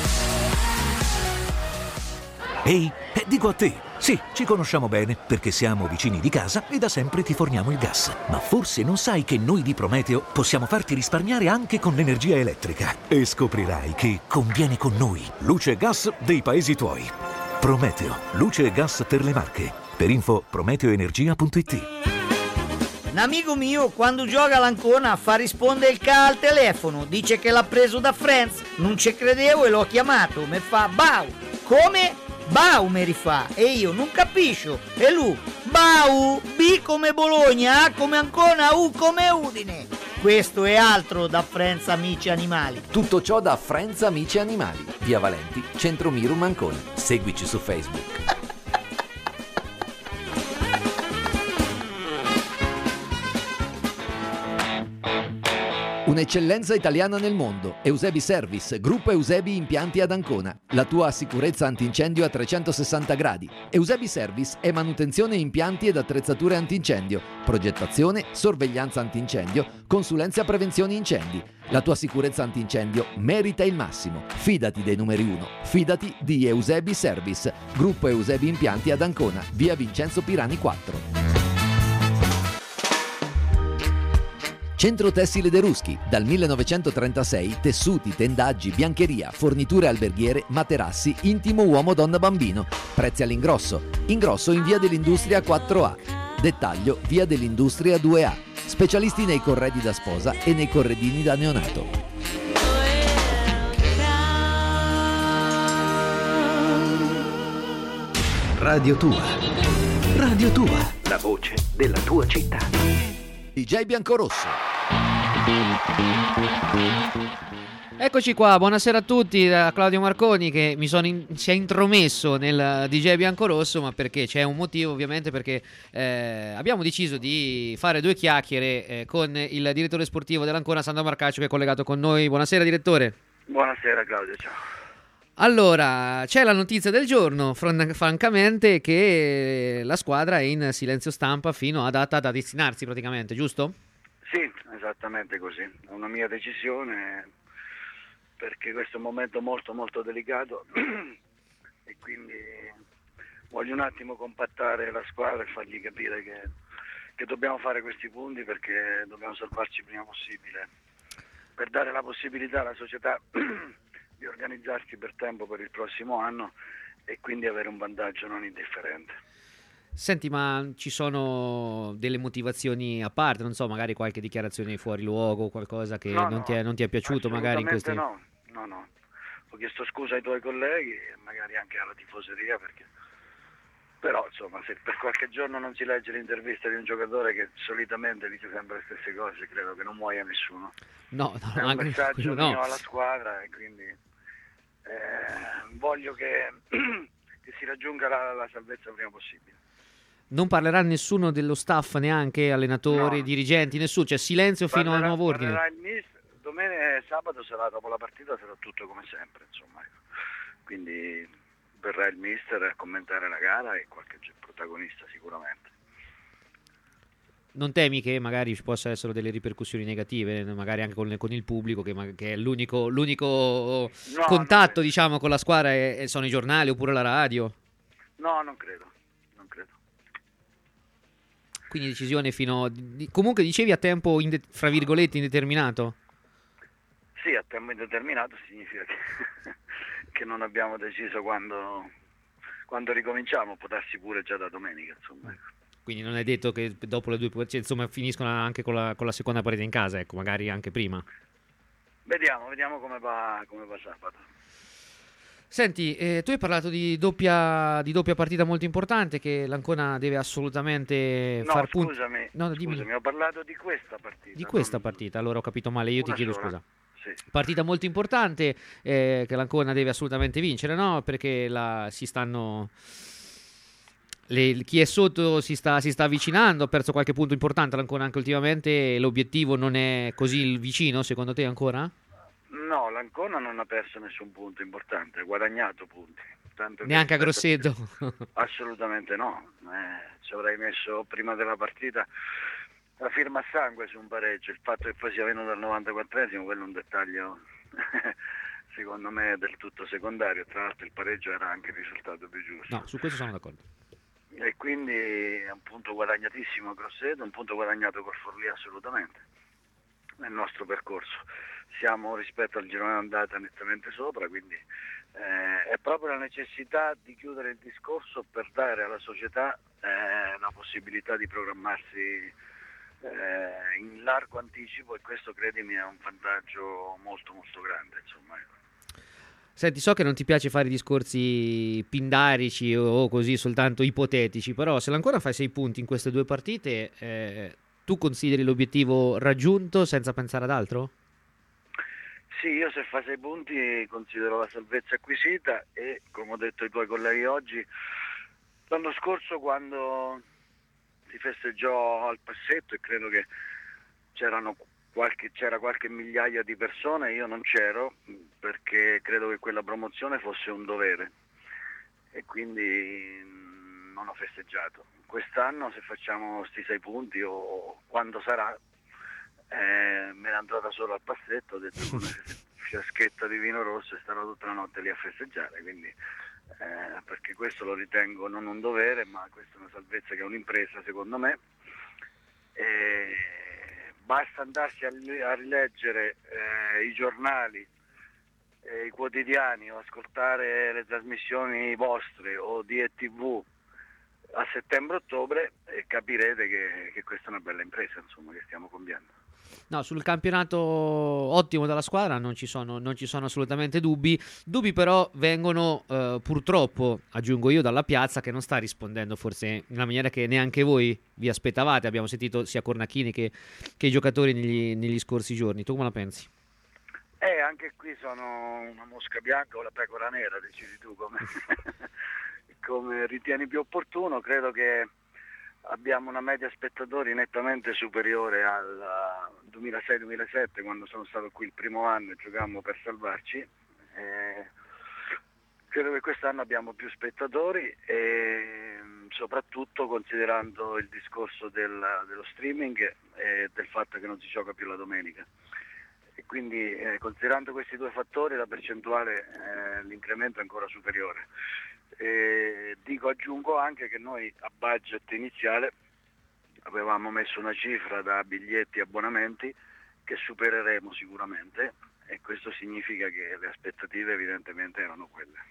Ehi, eh, dico a te, sì, ci conosciamo bene perché siamo vicini di casa e da sempre ti forniamo il gas. Ma forse non sai che noi di Prometeo possiamo farti risparmiare anche con l'energia elettrica. E scoprirai che conviene con noi. Luce e gas dei paesi tuoi. Prometeo, luce e gas per le Marche. Per info prometeoenergia punto it. Un amico mio quando gioca all'Ancona fa rispondere il ca al telefono, dice che l'ha preso da Friends, non ci credevo e l'ho chiamato, mi fa Bau, come? Bau mi rifà e io non capisco e lui Bau, B come Bologna, A come Ancona, U come Udine. Questo è altro da Friends Amici Animali. Tutto ciò da Friends Amici Animali, via Valenti, Centro Mirum Ancona. Seguici su Facebook. Un'eccellenza italiana nel mondo. Eusebi Service, gruppo Eusebi Impianti ad Ancona. La tua sicurezza antincendio a trecentosessanta gradi. Eusebi Service è manutenzione impianti ed attrezzature antincendio, progettazione, sorveglianza antincendio, consulenza prevenzione incendi. La tua sicurezza antincendio merita il massimo. Fidati dei numeri uno. Fidati di Eusebi Service, gruppo Eusebi Impianti ad Ancona, via Vincenzo Pirani quattro. Centro Tessile De Ruschi, dal millenovecentotrentasei, tessuti, tendaggi, biancheria, forniture alberghiere, materassi, intimo uomo, donna, bambino. Prezzi all'ingrosso. Ingrosso in via dell'Industria quattro A. Dettaglio via dell'Industria due A. Specialisti nei corredi da sposa e nei corredini da neonato. Radio Tua. Radio Tua. La voce della tua città. D J Biancorosso. Eccoci qua, buonasera a tutti da Claudio Marconi che mi sono in, si è intromesso nel D J Biancorosso, ma perché c'è un motivo ovviamente, perché eh, abbiamo deciso di fare due chiacchiere eh, con il direttore sportivo dell'Ancona, Sandro Marcaccio, che è collegato con noi. Buonasera direttore. Buonasera Claudio, ciao. Allora, c'è la notizia del giorno, fran- francamente, che la squadra è in silenzio stampa fino a data da destinarsi praticamente, giusto? Sì, esattamente così. È una mia decisione perché questo è un momento molto molto delicato e quindi voglio un attimo compattare la squadra e fargli capire che, che dobbiamo fare questi punti perché dobbiamo salvarci il prima possibile per dare la possibilità alla società di organizzarsi per tempo per il prossimo anno e quindi avere un vantaggio non indifferente. Senti, ma ci sono delle motivazioni a parte, non so, magari qualche dichiarazione fuori luogo, qualcosa che no, non, no, ti è, non ti è piaciuto magari in questi... no, no, no. Ho chiesto scusa ai tuoi colleghi e magari anche alla tifoseria perché però insomma se per qualche giorno non si legge l'intervista di un giocatore che solitamente dice sempre le stesse cose, credo che non muoia nessuno. No, no, è un anche messaggio no. mio alla squadra e quindi eh, voglio che, che si raggiunga la, la salvezza il prima possibile. Non parlerà nessuno dello staff, neanche allenatori, no. dirigenti, nessuno, cioè silenzio fino a nuovo ordine. Il mister, domen- e sabato sarà, dopo la partita, sarà tutto come sempre, insomma. Ecco. Quindi verrà il mister a commentare la gara e qualche protagonista sicuramente. Non temi che magari ci possa essere delle ripercussioni negative, magari anche con, con il pubblico, che, ma- che è l'unico, l'unico No, contatto, diciamo, con la squadra è, è- sono i giornali oppure la radio? No, non credo, non credo. Quindi decisione fino... di- comunque dicevi a tempo, inde- fra virgolette, indeterminato? Sì, a tempo indeterminato significa che, che non abbiamo deciso quando, quando ricominciamo, può darsi pure già da domenica, insomma. Ecco. Quindi non è detto che dopo le due, cioè, insomma, finiscono anche con la, con la seconda partita in casa, ecco, magari anche prima. Vediamo, vediamo come va, come va sabato. Senti, eh, tu hai parlato di doppia, di doppia partita molto importante che l'Ancona deve assolutamente No, far punti. scusami, No, dimmi. scusami, ho parlato di questa partita. Di questa non- partita, allora ho capito male, io ti Una chiedo sola, scusa. sì. Partita molto importante eh, che l'Ancona deve assolutamente vincere, no? Perché la, si stanno... le- chi è sotto si sta, si sta avvicinando, ha perso qualche punto importante l'Ancona anche ultimamente, l'obiettivo non è così vicino secondo te ancora? No, l'Ancona non ha perso nessun punto importante, ha guadagnato punti. Tanto che Neanche a rispetto- Grosseto? Assolutamente no, eh, ci avrei messo prima della partita la firma a sangue su un pareggio, il fatto che poi sia venuto al novantaquattresimo, quello è un dettaglio secondo me del tutto secondario, tra l'altro il pareggio era anche il risultato più giusto. No, su questo sono d'accordo. E quindi è un punto guadagnatissimo a Grosseto, un punto guadagnato col Forlì assolutamente nel nostro percorso. Siamo rispetto al girone andata nettamente sopra, quindi eh, è proprio la necessità di chiudere il discorso per dare alla società eh, la possibilità di programmarsi eh, in largo anticipo, e questo credimi è un vantaggio molto molto grande, insomma. Ecco. Senti, so che non ti piace fare discorsi pindarici o, o così soltanto ipotetici, però se l'Ancona fa sei punti in queste due partite, eh, tu consideri l'obiettivo raggiunto senza pensare ad altro? Sì, io se fa sei punti considero la salvezza acquisita e, come ho detto ai tuoi colleghi oggi, l'anno scorso quando si festeggiò al Passetto, e credo che c'erano qualche, c'era qualche migliaia di persone, io non c'ero perché credo che quella promozione fosse un dovere e quindi non ho festeggiato. Quest'anno se facciamo sti sei punti o quando sarà, eh, me ne andrò da solo al Passetto, ho detto con una fiaschetta di vino rosso e starò tutta la notte lì a festeggiare, quindi eh, perché questo lo ritengo non un dovere, ma questa è una salvezza che è un'impresa secondo me. E basta andarsi a, li- a rileggere eh, i giornali, eh, i quotidiani, o ascoltare le trasmissioni vostre o di E T V a settembre-ottobre e capirete che, che questa è una bella impresa, insomma, che stiamo compiendo. No, sul campionato ottimo della squadra non ci sono, non ci sono assolutamente dubbi. Dubbi però vengono eh, purtroppo, aggiungo io, dalla piazza che non sta rispondendo forse nella maniera che neanche voi vi aspettavate. Abbiamo sentito sia Cornacchini che, che i giocatori negli, negli scorsi giorni. Tu come la pensi? Eh, anche qui sono una mosca bianca o la pecora nera, decidi tu come, come ritieni più opportuno. Credo che abbiamo una media spettatori nettamente superiore al duemilasei duemilasette, quando sono stato qui il primo anno e giocammo per salvarci. Eh, credo che quest'anno abbiamo più spettatori e soprattutto considerando il discorso del, dello streaming e del fatto che non si gioca più la domenica. E quindi eh, considerando questi due fattori la percentuale, eh, l'incremento è ancora superiore. E dico, aggiungo anche che noi a budget iniziale avevamo messo una cifra da biglietti e abbonamenti che supereremo sicuramente, e questo significa che le aspettative evidentemente erano quelle.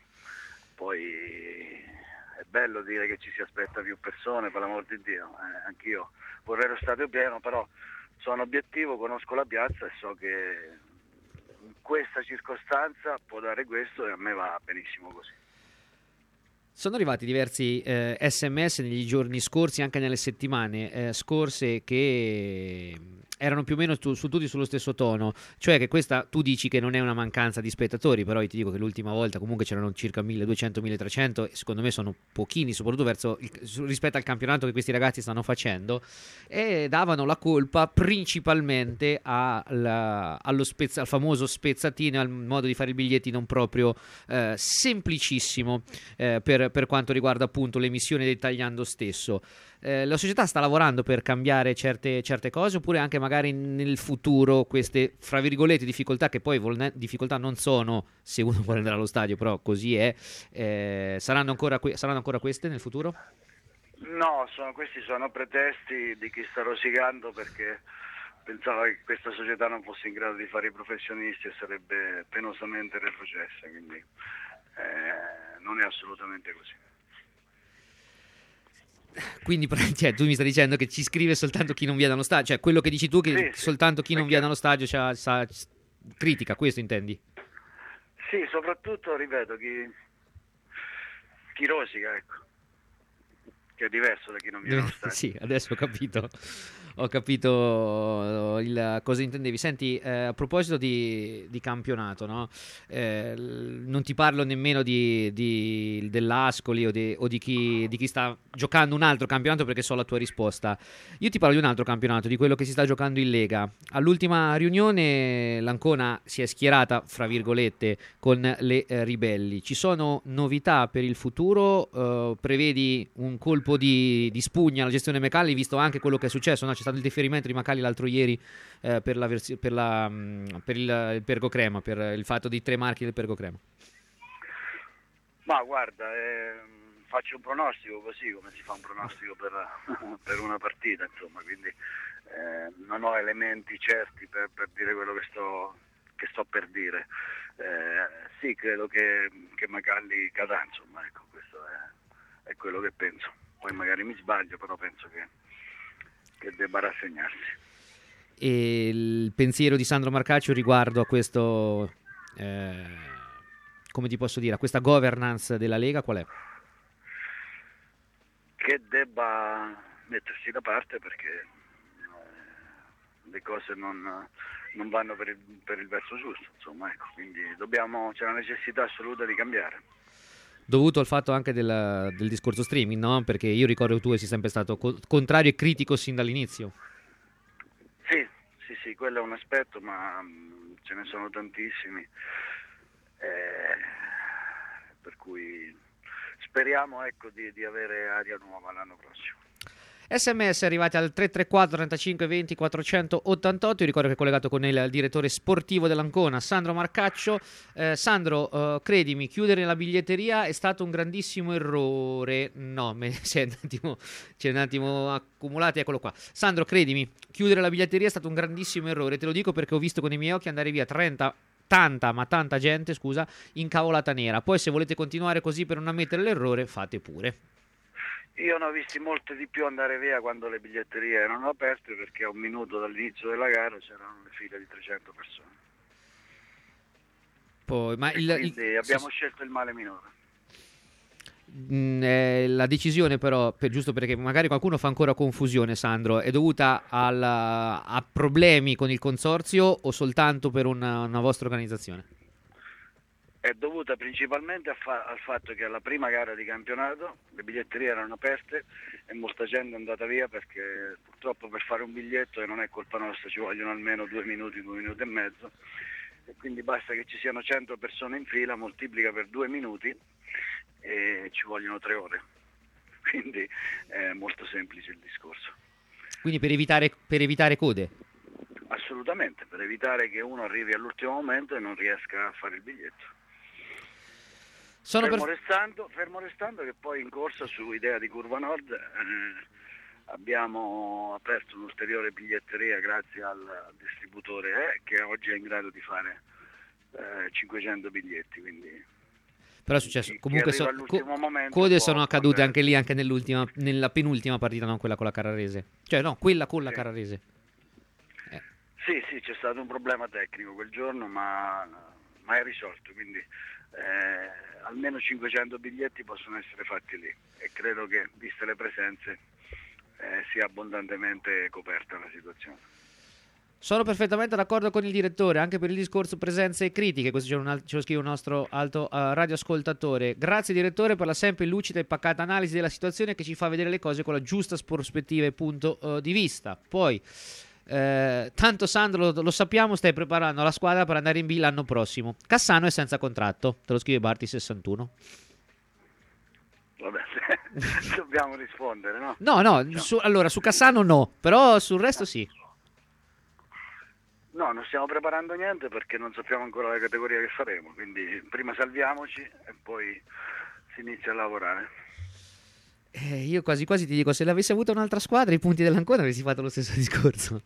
Poi è bello dire che ci si aspetta più persone, per l'amor di Dio, eh, anch'io vorrei lo stadio pieno, però sono obiettivo, conosco la piazza e so che in questa circostanza può dare questo e a me va benissimo così. Sono arrivati diversi eh, sms negli giorni scorsi, anche nelle settimane eh, scorse, che erano più o meno tu, su tutti sullo stesso tono, cioè che questa, tu dici che non è una mancanza di spettatori, però io ti dico che l'ultima volta comunque c'erano circa milleduecento milletrecento e secondo me sono pochini, soprattutto verso il, rispetto al campionato che questi ragazzi stanno facendo, e davano la colpa principalmente alla, allo spezza, al famoso spezzatino, al modo di fare i biglietti non proprio eh, semplicissimo eh, per, per quanto riguarda appunto l'emissione del tagliando stesso. Eh, la società sta lavorando per cambiare certe, certe cose, oppure anche magari nel futuro queste, fra virgolette, difficoltà, che poi vol- difficoltà non sono se uno vuole andare allo stadio, però così è, eh, saranno, ancora que- saranno ancora queste nel futuro? No, sono, questi sono pretesti di chi sta rosicando perché pensava che questa società non fosse in grado di fare i professionisti e sarebbe penosamente retrocessa, quindi eh, non è assolutamente così. Quindi cioè, tu mi stai dicendo che ci scrive soltanto chi non viene dallo stadio, cioè quello che dici tu che sì, soltanto chi sì, non viene dallo stadio c'ha, sa, critica, questo intendi? Sì, soprattutto, ripeto, chi, chi rosica, ecco, che è diverso da chi non viene dallo stadio. Sì, adesso ho capito. Ho capito il, cosa intendevi. Senti, eh, a proposito di, di campionato, no? Eh, non ti parlo nemmeno di, di, dell'Ascoli o, di, o di, chi, di chi sta giocando un altro campionato, perché so la tua risposta. Io ti parlo di un altro campionato, di quello che si sta giocando in Lega. All'ultima riunione l'Ancona si è schierata, fra virgolette, con le eh, ribelli. Ci sono novità per il futuro? Eh, prevedi un colpo di, di spugna alla gestione Mecalli, visto anche quello che è successo, no? C'è stato il deferimento di Macalli l'altro ieri eh, per, la versi- per, la, mh, per il, il Pergo Crema, per il fatto dei tre marchi del Pergo Crema. Ma guarda, eh, faccio un pronostico così come si fa un pronostico per, per una partita, insomma, quindi eh, non ho elementi certi per, per dire quello che sto, che sto per dire. Eh, sì, credo che, che Macalli cadrà, insomma, ecco, questo è, è quello che penso. Poi magari mi sbaglio, però penso che che debba rassegnarsi. E il pensiero di Sandro Marcaccio riguardo a questo, eh, come ti posso dire, a questa governance della Lega qual è? Che debba mettersi da parte perché eh, le cose non, non vanno per il, per il verso giusto, insomma, ecco, quindi dobbiamo, c'è la necessità assoluta di cambiare. Dovuto al fatto anche del, del discorso streaming, no? Perché io ricordo che tu sei sempre stato co- contrario e critico sin dall'inizio. Sì, sì, sì, quello è un aspetto, ma mh, ce ne sono tantissimi, eh, per cui speriamo, ecco, di, di avere aria nuova l'anno prossimo. Sms arrivati al tre tre quattro trentacinque venti quattrocentottantotto. Io ricordo che è collegato con il direttore sportivo dell'Ancona, Sandro Marcaccio. eh, Sandro, eh, credimi, chiudere la biglietteria è stato un grandissimo errore. No, me c'è un attimo, c'è un attimo accumulati, eccolo qua. Sandro, credimi, chiudere la biglietteria è stato un grandissimo errore, te lo dico perché ho visto con i miei occhi andare via trenta tanta, ma tanta gente, scusa, incavolata nera. Poi se volete continuare così per non ammettere l'errore, fate pure. Io ne ho visti molte di più andare via quando le biglietterie erano aperte, perché a un minuto dall'inizio della gara c'erano le file di trecento persone. Poi, ma il, quindi il, abbiamo sì, scelto il male minore. mh, eh, la decisione però, per, giusto perché magari qualcuno fa ancora confusione, Sandro, è dovuta al, a problemi con il consorzio o soltanto per una, una vostra organizzazione? È dovuta principalmente a fa- al fatto che alla prima gara di campionato le biglietterie erano aperte e molta gente è andata via perché purtroppo per fare un biglietto, e non è colpa nostra, ci vogliono almeno due minuti, due minuti e mezzo, e quindi basta che ci siano cento persone in fila, moltiplica per due minuti e ci vogliono tre ore. Quindi è molto semplice il discorso. Quindi per evitare, per evitare code? Assolutamente, per evitare che uno arrivi all'ultimo momento e non riesca a fare il biglietto. Sono fermo, per... restando, fermo restando che poi in corsa su Idea di Curva Nord eh, abbiamo aperto un'ulteriore biglietteria grazie al, al distributore eh, che oggi è in grado di fare eh, cinquecento biglietti, quindi però è successo chi, comunque chi so, co- code sono accadute anche lì, anche nell'ultima, nella penultima partita, non quella con la Carrarese, cioè no, quella con la sì. Carrarese. Eh. Sì, sì, c'è stato un problema tecnico quel giorno, ma, ma è risolto, quindi eh, almeno cinquecento biglietti possono essere fatti lì e credo che, viste le presenze, eh, sia abbondantemente coperta la situazione. Sono perfettamente d'accordo con il direttore, anche per il discorso presenze e critiche. Questo ce lo, ce lo scrive un nostro alto uh, radioascoltatore. Grazie direttore per la sempre lucida e pacata analisi della situazione che ci fa vedere le cose con la giusta prospettiva e punto uh, di vista. Poi, eh, tanto Sandro, lo, lo sappiamo, stai preparando la squadra per andare in B l'anno prossimo. Cassano è senza contratto, te lo scrive Barti sessantuno. Vabbè, dobbiamo rispondere, no? No, no, Diciamo. su, allora su Cassano no, però sul resto sì. No, non stiamo preparando niente perché non sappiamo ancora la categoria che faremo, quindi prima salviamoci e poi si inizia a lavorare. Eh, io quasi quasi ti dico, se l'avessi avuta un'altra squadra, i punti dell'Ancona avresti fatto lo stesso discorso.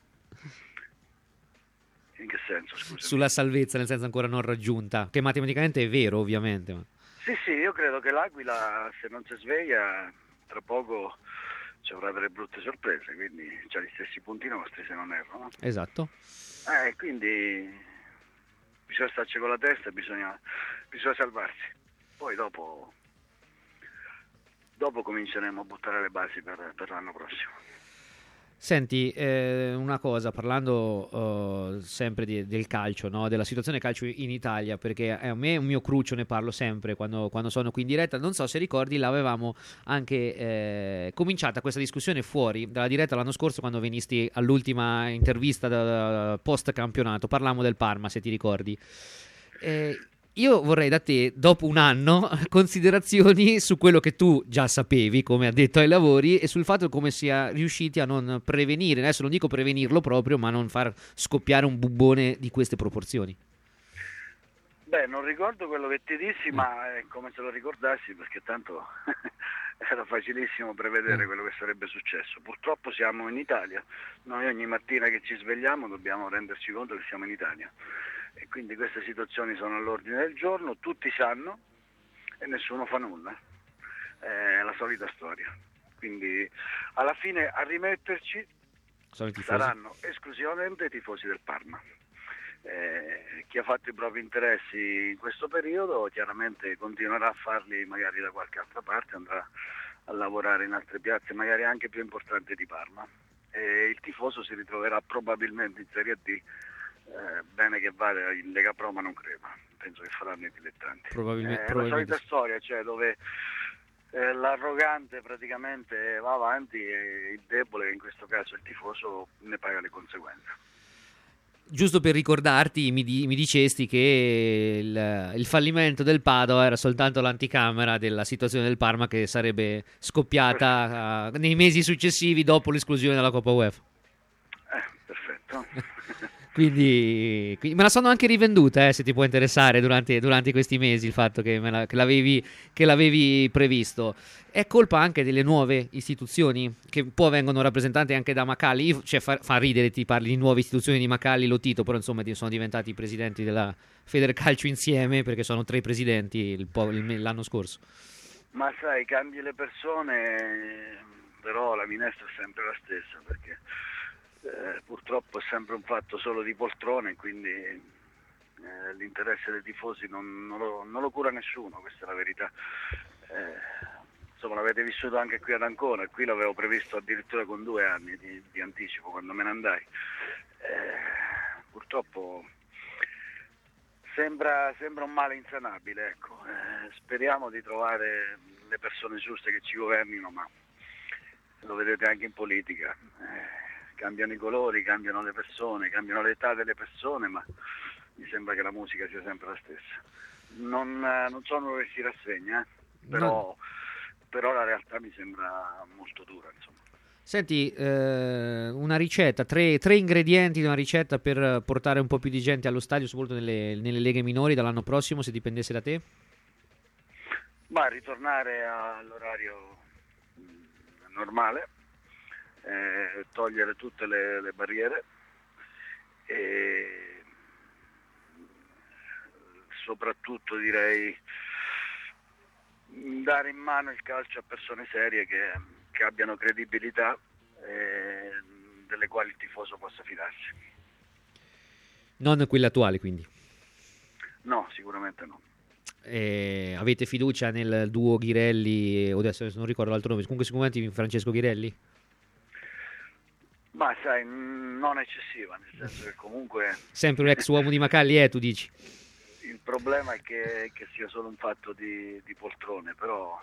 In che senso, scusa? Sulla salvezza, nel senso ancora non raggiunta, che matematicamente è vero, ovviamente. Ma... Sì, sì, io credo che l'Aquila, se non si sveglia, tra poco ci avrà delle brutte sorprese, quindi c'ha gli stessi punti nostri, se non erro, no? Esatto. Eh, quindi bisogna starci con la testa, bisogna, bisogna salvarsi. Poi dopo, dopo cominceremo a buttare le basi per, per l'anno prossimo. Senti, eh, una cosa, parlando uh, sempre di, del calcio, no? Della situazione calcio in Italia, perché a me è un mio cruccio, ne parlo sempre quando, quando sono qui in diretta. Non so se ricordi, l'avevamo anche eh, cominciata questa discussione fuori dalla diretta l'anno scorso, quando venisti all'ultima intervista da, post campionato. Parlammo del Parma, se ti ricordi. Eh, Io vorrei da te, dopo un anno, considerazioni su quello che tu già sapevi come addetto ai lavori e sul fatto come sia riusciti a non prevenire, adesso non dico prevenirlo proprio, ma non far scoppiare un bubbone di queste proporzioni. Beh, non ricordo quello che ti dissi, ma è come se lo ricordassi, perché tanto era facilissimo prevedere quello che sarebbe successo. Purtroppo siamo in Italia, noi ogni mattina che ci svegliamo dobbiamo renderci conto che siamo in Italia. E quindi queste situazioni sono all'ordine del giorno, tutti sanno e nessuno fa nulla. È la solita storia. Quindi alla fine a rimetterci saranno esclusivamente i tifosi del Parma. Eh, chi ha fatto i propri interessi in questo periodo chiaramente continuerà a farli magari da qualche altra parte, andrà a lavorare in altre piazze magari anche più importanti di Parma. E il tifoso si ritroverà probabilmente in Serie D. Eh, bene che vada in Lega Pro, ma non credo, penso che faranno i dilettanti. Probabilmente, eh, probabilmente. la solita storia, cioè dove eh, l'arrogante praticamente va avanti e il debole, in questo caso il tifoso, ne paga le conseguenze. Giusto per ricordarti, mi, di, mi dicesti che il, il fallimento del Padova era soltanto l'anticamera della situazione del Parma che sarebbe scoppiata uh, nei mesi successivi dopo l'esclusione dalla Coppa UEFA. Eh, perfetto. Quindi, quindi me la sono anche rivenduta, eh, se ti può interessare, durante, durante questi mesi, il fatto che, me la, che, l'avevi, che l'avevi previsto. È colpa anche delle nuove istituzioni, che poi vengono rappresentate anche da Macalli. Io, cioè, fa, fa ridere, ti parli di nuove istituzioni di Macalli, Lotito, però insomma sono diventati presidenti della Federcalcio insieme, perché sono tre presidenti il, il, l'anno scorso. Ma sai, cambi le persone, però la minestra è sempre la stessa, perché Eh, purtroppo è sempre un fatto solo di poltrone, quindi eh, l'interesse dei tifosi non, non, lo, non lo cura nessuno, questa è la verità. Eh, insomma, l'avete vissuto anche qui ad Ancona, qui l'avevo previsto addirittura con due anni di, di anticipo quando me ne andai. Eh, purtroppo sembra, sembra un male insanabile, ecco. Eh, speriamo di trovare le persone giuste che ci governino, ma lo vedete anche in politica. Eh, cambiano i colori, cambiano le persone, cambiano l'età delle persone, ma mi sembra che la musica sia sempre la stessa. Non, non sono che si rassegna, eh? però, no. però la realtà mi sembra molto dura, insomma. Senti, eh, una ricetta, tre, tre ingredienti di una ricetta per portare un po' più di gente allo stadio, soprattutto nelle, nelle leghe minori dall'anno prossimo, se dipendesse da te? Ma ritornare all'orario normale, Eh, togliere tutte le, le barriere e soprattutto direi dare in mano il calcio a persone serie che, che abbiano credibilità e delle quali il tifoso possa fidarsi. Non quelle attuali, quindi? No, sicuramente no. Eh, avete fiducia nel duo Ghirelli, o adesso non ricordo l'altro nome, comunque sicuramente Francesco Ghirelli? Ma sai, non eccessiva, nel senso che comunque... Sempre un ex uomo di Macalli, eh, tu dici? Il problema è che, che sia solo un fatto di, di poltrone, però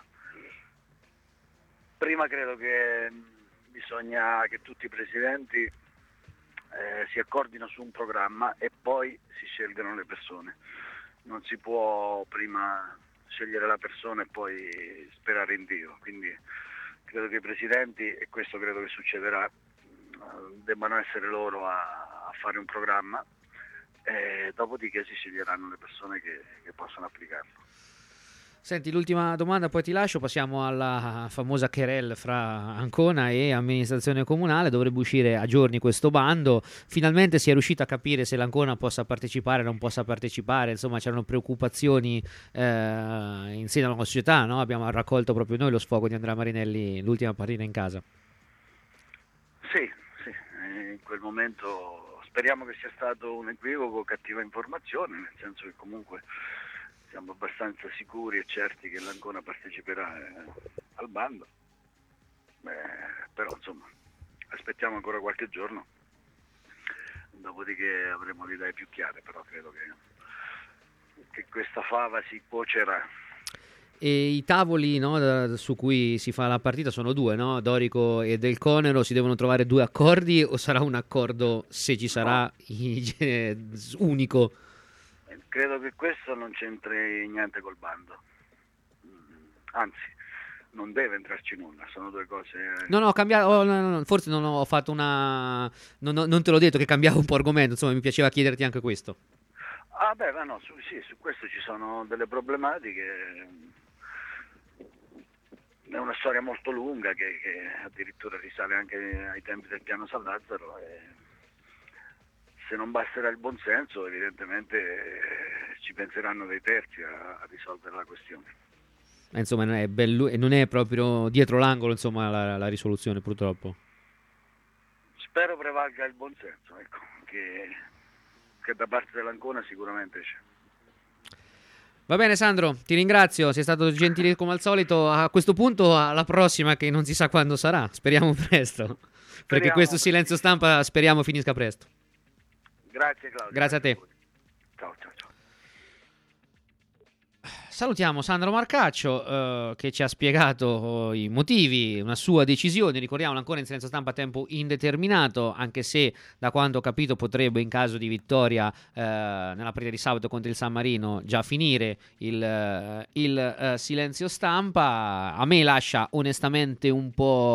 prima credo che bisogna che tutti i presidenti eh, si accordino su un programma e poi si scelgano le persone. Non si può prima scegliere la persona e poi sperare in Dio, quindi credo che i presidenti, e questo credo che succederà, debbano essere loro a, a fare un programma e dopodiché si sceglieranno le persone che, che possono applicarlo. Senti, l'ultima domanda, poi ti lascio. Passiamo alla famosa querelle fra Ancona e amministrazione comunale. Dovrebbe uscire a giorni questo bando. Finalmente si è riuscito a capire se l'Ancona possa partecipare o non possa partecipare. Insomma, c'erano preoccupazioni eh, in seno alla società, no? Abbiamo raccolto proprio noi lo sfogo di Andrea Marinelli, l'ultima partita in casa. Sì, sì, in quel momento speriamo che sia stato un equivoco, cattiva informazione, nel senso che comunque siamo abbastanza sicuri e certi che l'Ancona parteciperà eh, al bando. Beh, però insomma aspettiamo ancora qualche giorno, dopodiché avremo le idee più chiare, però credo che, che questa fava si cuocerà. E i tavoli, no, da, su cui si fa la partita sono due, no? Dorico e Del Conero, si devono trovare due accordi o sarà un accordo, se ci sarà, no, unico? Credo che questo non c'entri niente col bando, anzi non deve entrarci nulla, sono due cose... No, no, cambiato, oh, no, no, forse non ho fatto una... Non, non te l'ho detto che cambiavo un po' argomento, insomma mi piaceva chiederti anche questo. Ah beh, ma no, su, sì, su questo ci sono delle problematiche, è una storia molto lunga che, che addirittura risale anche ai tempi del piano San Lazzaro e se non basterà il buonsenso evidentemente eh, ci penseranno dei terzi a, a risolvere la questione. Eh, insomma non è, bello, non è proprio dietro l'angolo insomma la, la risoluzione, purtroppo. Spero prevalga il buonsenso, ecco, che, che da parte dell'Ancona sicuramente c'è. Va bene Sandro, ti ringrazio, sei stato gentile come al solito. A questo punto alla prossima, che non si sa quando sarà, speriamo presto, speriamo. Perché questo silenzio stampa speriamo finisca presto. Grazie Claudio. Grazie a te. Ciao ciao ciao. Salutiamo Sandro Marcaccio eh, che ci ha spiegato i motivi, una sua decisione, ricordiamolo ancora in silenzio stampa a tempo indeterminato, anche se da quanto ho capito potrebbe in caso di vittoria eh, nella partita di sabato contro il San Marino già finire il, eh, il eh, silenzio stampa. A me lascia onestamente un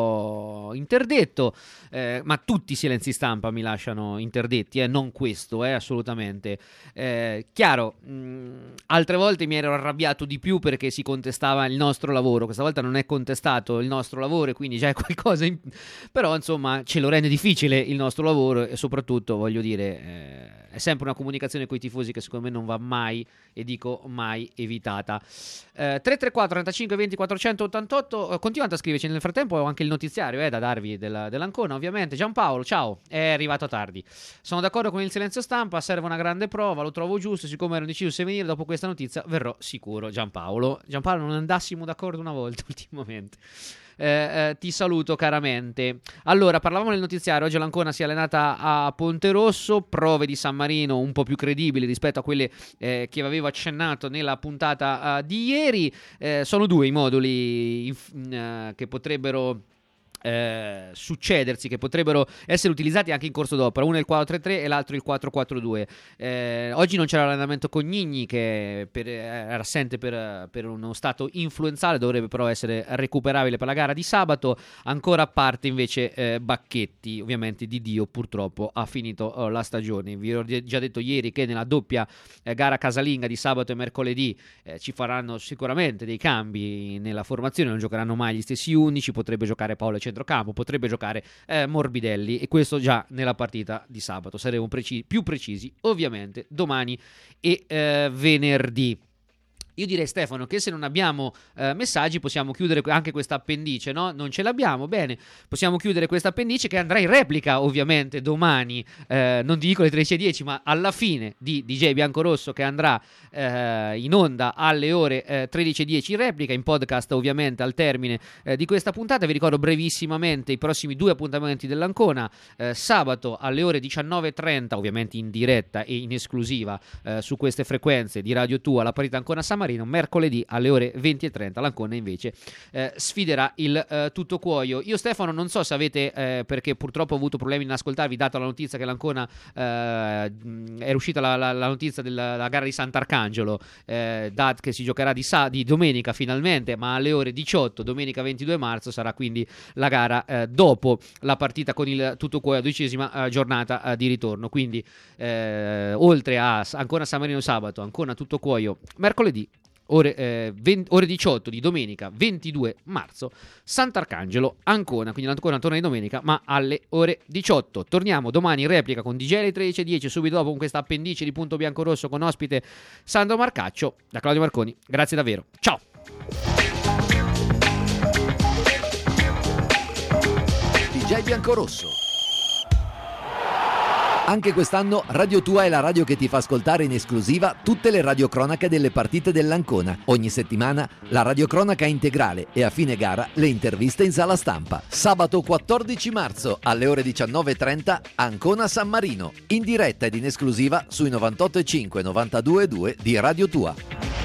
po' interdetto, eh, ma tutti i silenzi stampa mi lasciano interdetti, eh, non questo, eh, assolutamente. Eh, chiaro, mh, altre volte mi ero arrabbiato di più perché si contestava il nostro lavoro, questa volta non è contestato il nostro lavoro e quindi già è qualcosa in... però insomma ce lo rende difficile il nostro lavoro e soprattutto voglio dire eh, è sempre una comunicazione con i tifosi che secondo me non va mai, e dico mai, evitata. eh, tre tre quattro trentacinque venti quattrocentottantotto, eh, continuate a scriverci, nel frattempo ho anche il notiziario eh, da darvi della, dell'Ancona ovviamente. Giampaolo, ciao, è arrivato tardi, sono d'accordo con il silenzio stampa, serve una grande prova, lo trovo giusto, siccome ero deciso se venire dopo questa notizia verrò sicuro. Giampaolo, Giampaolo, non andassimo d'accordo una volta ultimamente. Eh, eh, ti saluto caramente. Allora, parlavamo nel notiziario, oggi l'Ancona si è allenata a Ponterosso, prove di San Marino un po' più credibili rispetto a quelle eh, che avevo accennato nella puntata uh, di ieri. Eh, sono due i moduli inf- uh, che potrebbero Eh, succedersi, che potrebbero essere utilizzati anche in corso d'opera. Uno è il quattro tre tre e l'altro il quattro quattro due. Eh, oggi non c'era l'allenamento con Gnigni, che per, era assente per, per uno stato influenzale, dovrebbe però essere recuperabile per la gara di sabato. Ancora a parte invece eh, Bacchetti, ovviamente di Dio purtroppo ha finito oh, la stagione. Vi ho già detto ieri che nella doppia eh, gara casalinga di sabato e mercoledì eh, ci faranno sicuramente dei cambi nella formazione, non giocheranno mai gli stessi undici, potrebbe giocare Paolo centrocampo, potrebbe giocare eh, Morbidelli, e questo già nella partita di sabato. Saremo preci- più precisi ovviamente domani e eh, venerdì. Io direi, Stefano, che se non abbiamo eh, messaggi possiamo chiudere anche questa appendice, no? Non ce l'abbiamo, bene, possiamo chiudere questa appendice che andrà in replica ovviamente domani, eh, non dico alle tredici e dieci, ma alla fine di D J Biancorosso, che andrà eh, in onda alle ore eh, tredici e dieci in replica, in podcast ovviamente al termine eh, di questa puntata. Vi ricordo brevissimamente i prossimi due appuntamenti dell'Ancona, eh, sabato alle ore diciannove e trenta, ovviamente in diretta e in esclusiva eh, su queste frequenze di Radio Tua, la partita Ancona San Marino. Mercoledì alle ore venti e trenta l'Ancona invece eh, sfiderà il eh, Tutto Cuoio. Io, Stefano, non so se avete, eh, perché purtroppo ho avuto problemi in ascoltarvi, dato la notizia che l'Ancona eh, era uscita la, la, la notizia della la gara di Sant'Arcangelo, eh, dat che si giocherà di, sa- di domenica finalmente, ma alle ore diciotto, domenica ventidue marzo, sarà quindi la gara eh, dopo la partita con il Tutto Cuoio, dodicesima eh, giornata eh, di ritorno. Quindi eh, oltre a Ancona San Marino sabato, Ancona Tutto Cuoio mercoledì, ore, eh, venti, ore diciotto di domenica ventidue marzo, Sant'Arcangelo Ancona, quindi l'Ancona torna di domenica ma alle ore diciotto. Torniamo domani in replica con D J alle tredici e dieci, subito dopo con questa appendice di Punto Biancorosso con ospite Sandro Marcaccio. Da Claudio Marconi, grazie davvero, ciao. D J Biancorosso. Anche quest'anno Radio Tua è la radio che ti fa ascoltare in esclusiva tutte le radiocronache delle partite dell'Ancona. Ogni settimana la radiocronaca integrale e a fine gara le interviste in sala stampa. Sabato quattordici marzo alle ore diciannove e trenta Ancona San Marino, in diretta ed in esclusiva sui novantotto e cinque e novantadue e due di Radio Tua.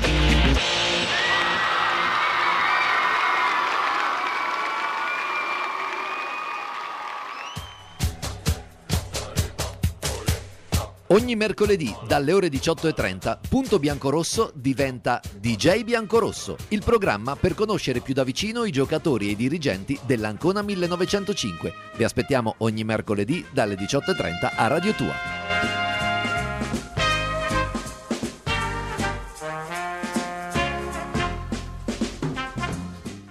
Ogni mercoledì dalle ore diciotto e trenta Punto Biancorosso diventa D J Biancorosso, il programma per conoscere più da vicino i giocatori e i dirigenti dell'Ancona millenovecentocinque. Vi aspettiamo ogni mercoledì dalle diciotto e trenta a Radio Tua.